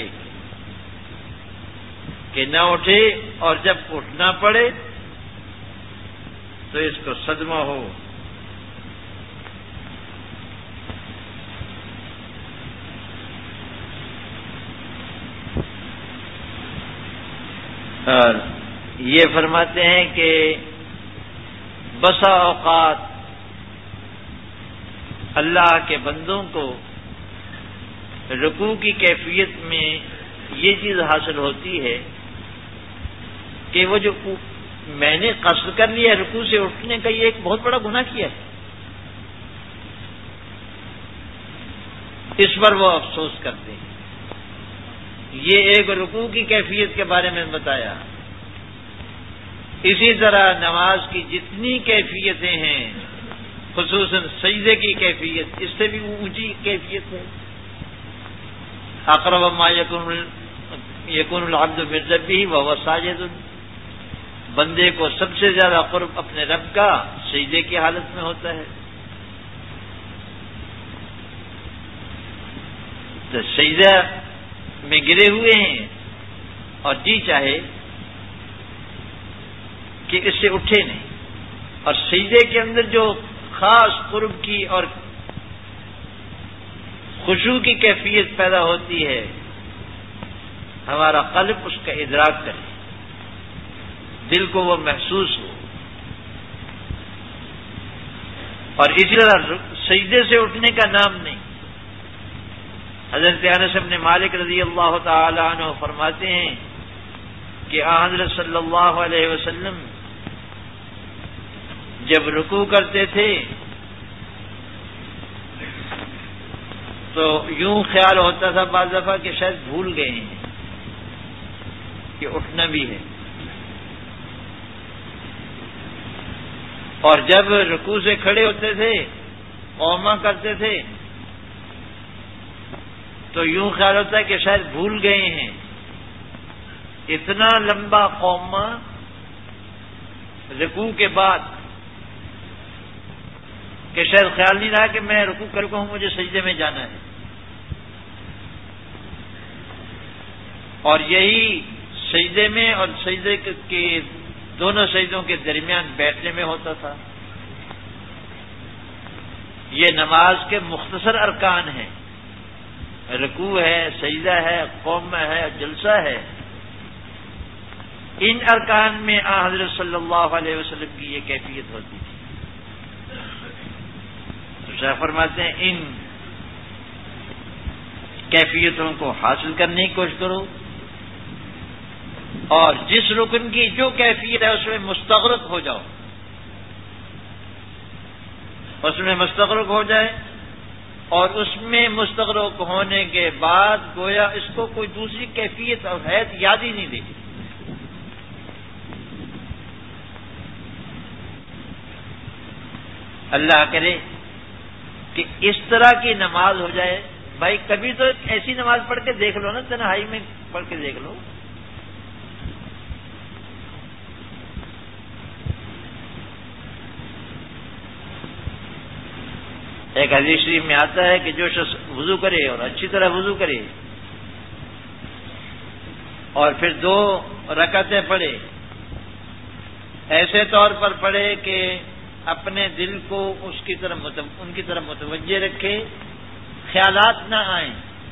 کہ نہ اٹھے، اور جب اٹھنا پڑے تو اس کو صدمہ ہو۔ اور یہ فرماتے ہیں کہ بسا اوقات اللہ کے بندوں کو رکوع کی کیفیت میں یہ چیز حاصل ہوتی ہے کہ وہ جو میں نے قصد کر لیا رکوع سے اٹھنے کا، یہ ایک بہت بڑا گناہ کیا ہے، اس پر وہ افسوس کرتے ہیں۔ یہ ایک رکوع کی کیفیت کے بارے میں بتایا۔ اسی طرح نماز کی جتنی کیفیتیں ہیں، خصوصاً سجدے کی کیفیت، اس سے بھی اونچی کیفیت ہے۔ اقرب ما یکون العبد من ربہ وہو ساجد، بندے کو سب سے زیادہ قرب اپنے رب کا سجدے کی حالت میں ہوتا ہے۔ تو سجدہ میں گرے ہوئے ہیں اور جی چاہے کہ اس سے اٹھے نہیں، اور سجدے کے اندر جو خاص قرب کی اور خشوع کی کیفیت پیدا ہوتی ہے، ہمارا قلب اس کا ادراک کرے، دل کو وہ محسوس ہو، اور اسی طرح سجدے سے اٹھنے کا نام نہیں۔ حضرت انس بن مالک رضی اللہ تعالی عنہ فرماتے ہیں کہ حضرت صلی اللہ علیہ وسلم جب رکوع کرتے تھے تو یوں خیال ہوتا تھا بعض دفعہ کہ شاید بھول گئے ہیں کہ اٹھنا بھی ہے، اور جب رکوع سے کھڑے ہوتے تھے قوما کرتے تھے تو یوں خیال ہوتا ہے کہ شاید بھول گئے ہیں، اتنا لمبا قوما رکوع کے بعد کہ شاید خیال نہیں رہا کہ میں رکوع کر کے ہوں، مجھے سجدے میں جانا ہے. اور یہی سجدے میں اور سجدے کے دونوں سجدوں کے درمیان بیٹھنے میں ہوتا تھا. یہ نماز کے مختصر ارکان ہیں، رکوع ہے، سجدہ ہے، قوم ہے، جلسہ ہے. ان ارکان میں حضرت صلی اللہ علیہ وسلم کی یہ کیفیت ہوتی تھی. تو شیخ فرماتے ہیں ان کیفیتوں کو حاصل کرنے کی کوشش کرو، اور جس رکن کی جو کیفیت ہے اس میں مستغرق ہو جاؤ، اس میں مستغرق ہو جائے، اور اس میں مستغرق ہونے کے بعد گویا اس کو کوئی دوسری کیفیت اور حیث یاد ہی نہیں دیتی. اللہ کرے کہ اس طرح کی نماز ہو جائے. بھائی کبھی تو ایسی نماز پڑھ کے دیکھ لو نا، تنہائی میں پڑھ کے دیکھ لو. ایک حدیث شریف میں آتا ہے کہ جو شخص وضو کرے اور اچھی طرح وضو کرے اور پھر 2 رکعتیں پڑھے، ایسے طور پر پڑھے کہ اپنے دل کو ان کی طرف متوجہ رکھے، خیالات نہ آئیں،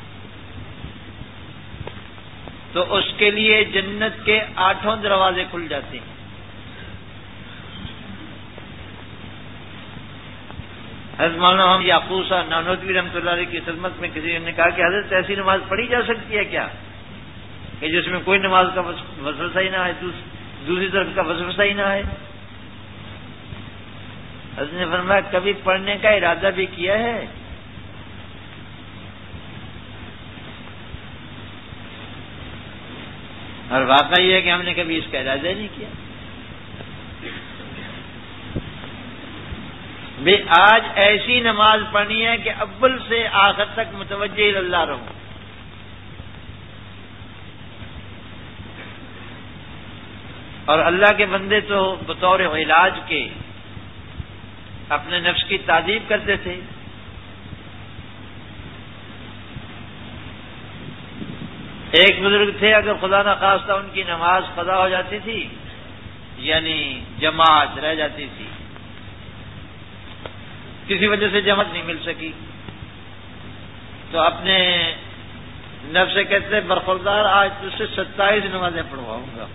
تو اس کے لیے جنت کے 8 دروازے کھل جاتے ہیں. حضرت مولانا محمد یعقوب صاحب نانوتوی رحمۃ اللہ علیہ کی خدمت میں کسی نے کہا کہ حضرت ایسی نماز پڑھی جا سکتی ہے کیا کہ جس میں کوئی نماز کا وسوسہ ہی نہ آئے، دوسری طرف کا وسوسہ ہی نہ آئے؟ حضرت نے فرمایا کبھی پڑھنے کا ارادہ بھی کیا ہے؟ اور واقعہ یہ ہے کہ ہم نے کبھی اس کا ارادہ نہیں کیا. بھی آج ایسی نماز پڑھنی ہے کہ اول سے آخر تک متوجہ اللہ رہو. اور اللہ کے بندے تو بطور علاج کے اپنے نفس کی تعذیب کرتے تھے. ایک بزرگ تھے، اگر خدا نخواستہ ان کی نماز قضا ہو جاتی تھی، یعنی جماعت رہ جاتی تھی، کسی وجہ سے جماعت نہیں مل سکی، تو اپنے نفس سے کہتے برخوردار آج تجھ سے 27 نمازیں پڑھواؤں گا،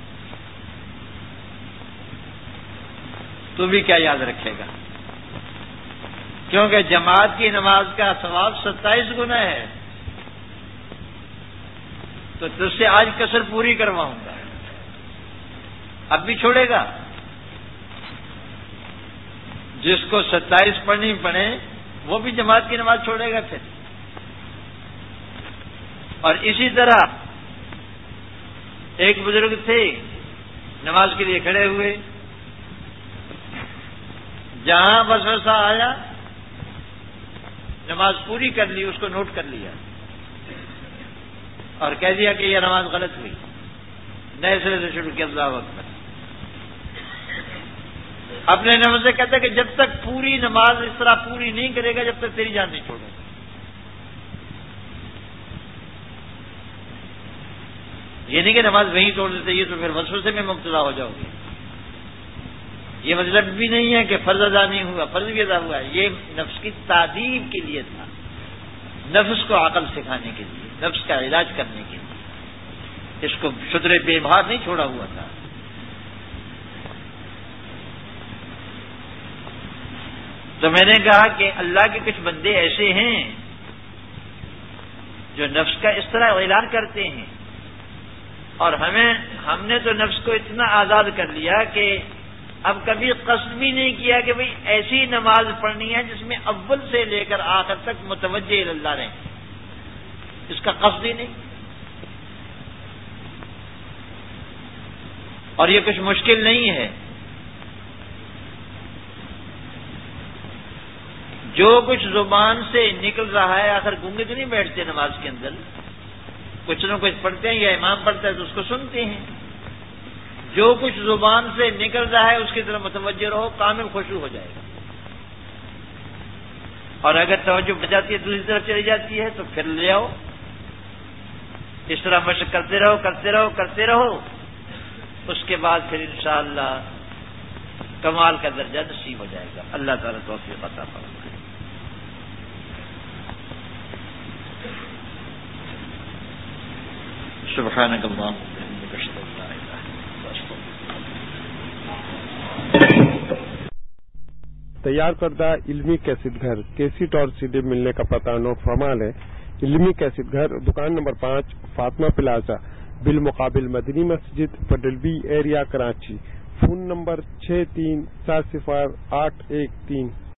تو بھی کیا یاد رکھے گا، کیونکہ جماعت کی نماز کا ثواب 27 گنا ہے. تو تجھ سے آج کسر پوری کرواؤں گا. اب بھی چھوڑے گا؟ جس کو 27 پڑھنی پڑے وہ بھی جماعت کی نماز چھوڑے گا پھر. اور اسی طرح ایک بزرگ تھے، نماز کے لیے کھڑے ہوئے، جہاں وسوسہ آیا نماز پوری کر لی، اس کو نوٹ کر لیا اور کہہ دیا کہ یہ نماز غلط ہوئی، نئے سرے سے شروع کیا. اللہ اکبر. اپنے نفس سے کہتا ہے کہ جب تک پوری نماز اس طرح پوری نہیں کرے گا جب تک تیری جان نہیں چھوڑے گا. یہ نہیں کہ نماز وہیں توڑ دیتے، یہ تو پھر وسوسے میں مبتلا ہو جاؤ گے. یہ مطلب بھی نہیں ہے کہ فرض ادا نہیں ہوا، فرض بھی ادا ہوا ہے. یہ نفس کی تعدیب کے لیے تھا، نفس کو عقل سکھانے کے لیے، نفس کا علاج کرنے کے لیے. اس کو شتر بے بھار نہیں چھوڑا ہوا تھا. تو میں نے کہا کہ اللہ کے کچھ بندے ایسے ہیں جو نفس کا اس طرح اعلان کرتے ہیں، اور ہم نے تو نفس کو اتنا آزاد کر لیا کہ اب کبھی قصد بھی نہیں کیا کہ بھئی ایسی نماز پڑھنی ہے جس میں اول سے لے کر آخر تک متوجہ اللہ رہیں. اس کا قصد ہی نہیں. اور یہ کچھ مشکل نہیں ہے. جو کچھ زبان سے نکل رہا ہے، آخر گونگے تو نہیں بیٹھتے نماز کے اندر، کچھ نہ کچھ پڑھتے ہیں یا امام پڑھتا ہے تو اس کو سنتے ہیں. جو کچھ زبان سے نکل رہا ہے اس کی طرف متوجہ رہو، کامل خشوع ہو جائے گا. اور اگر توجہ بڑھ جاتی ہے دوسری طرف چلی جاتی ہے تو پھر لے آؤ. اس طرح مشق کرتے رہو کرتے رہو کرتے رہو، اس کے بعد پھر انشاءاللہ کمال کا درجہ نصیب ہو جائے گا. اللہ تعالیٰ توفیق عطا فرمائے. سبحانک اللہم وبحمدک اشہد ان لا الہ الا انت استغفرک. تیار کردہ علمی کیسٹ گھر کیسٹ اور CD ملنے کا پتہ نوٹ فرما لیں. علمی کیسٹ گھر، دکان نمبر 5، فاطمہ پلازا، بالمقابل مدنی مسجد، پڈل B area, Karachi. Phone number 63408113.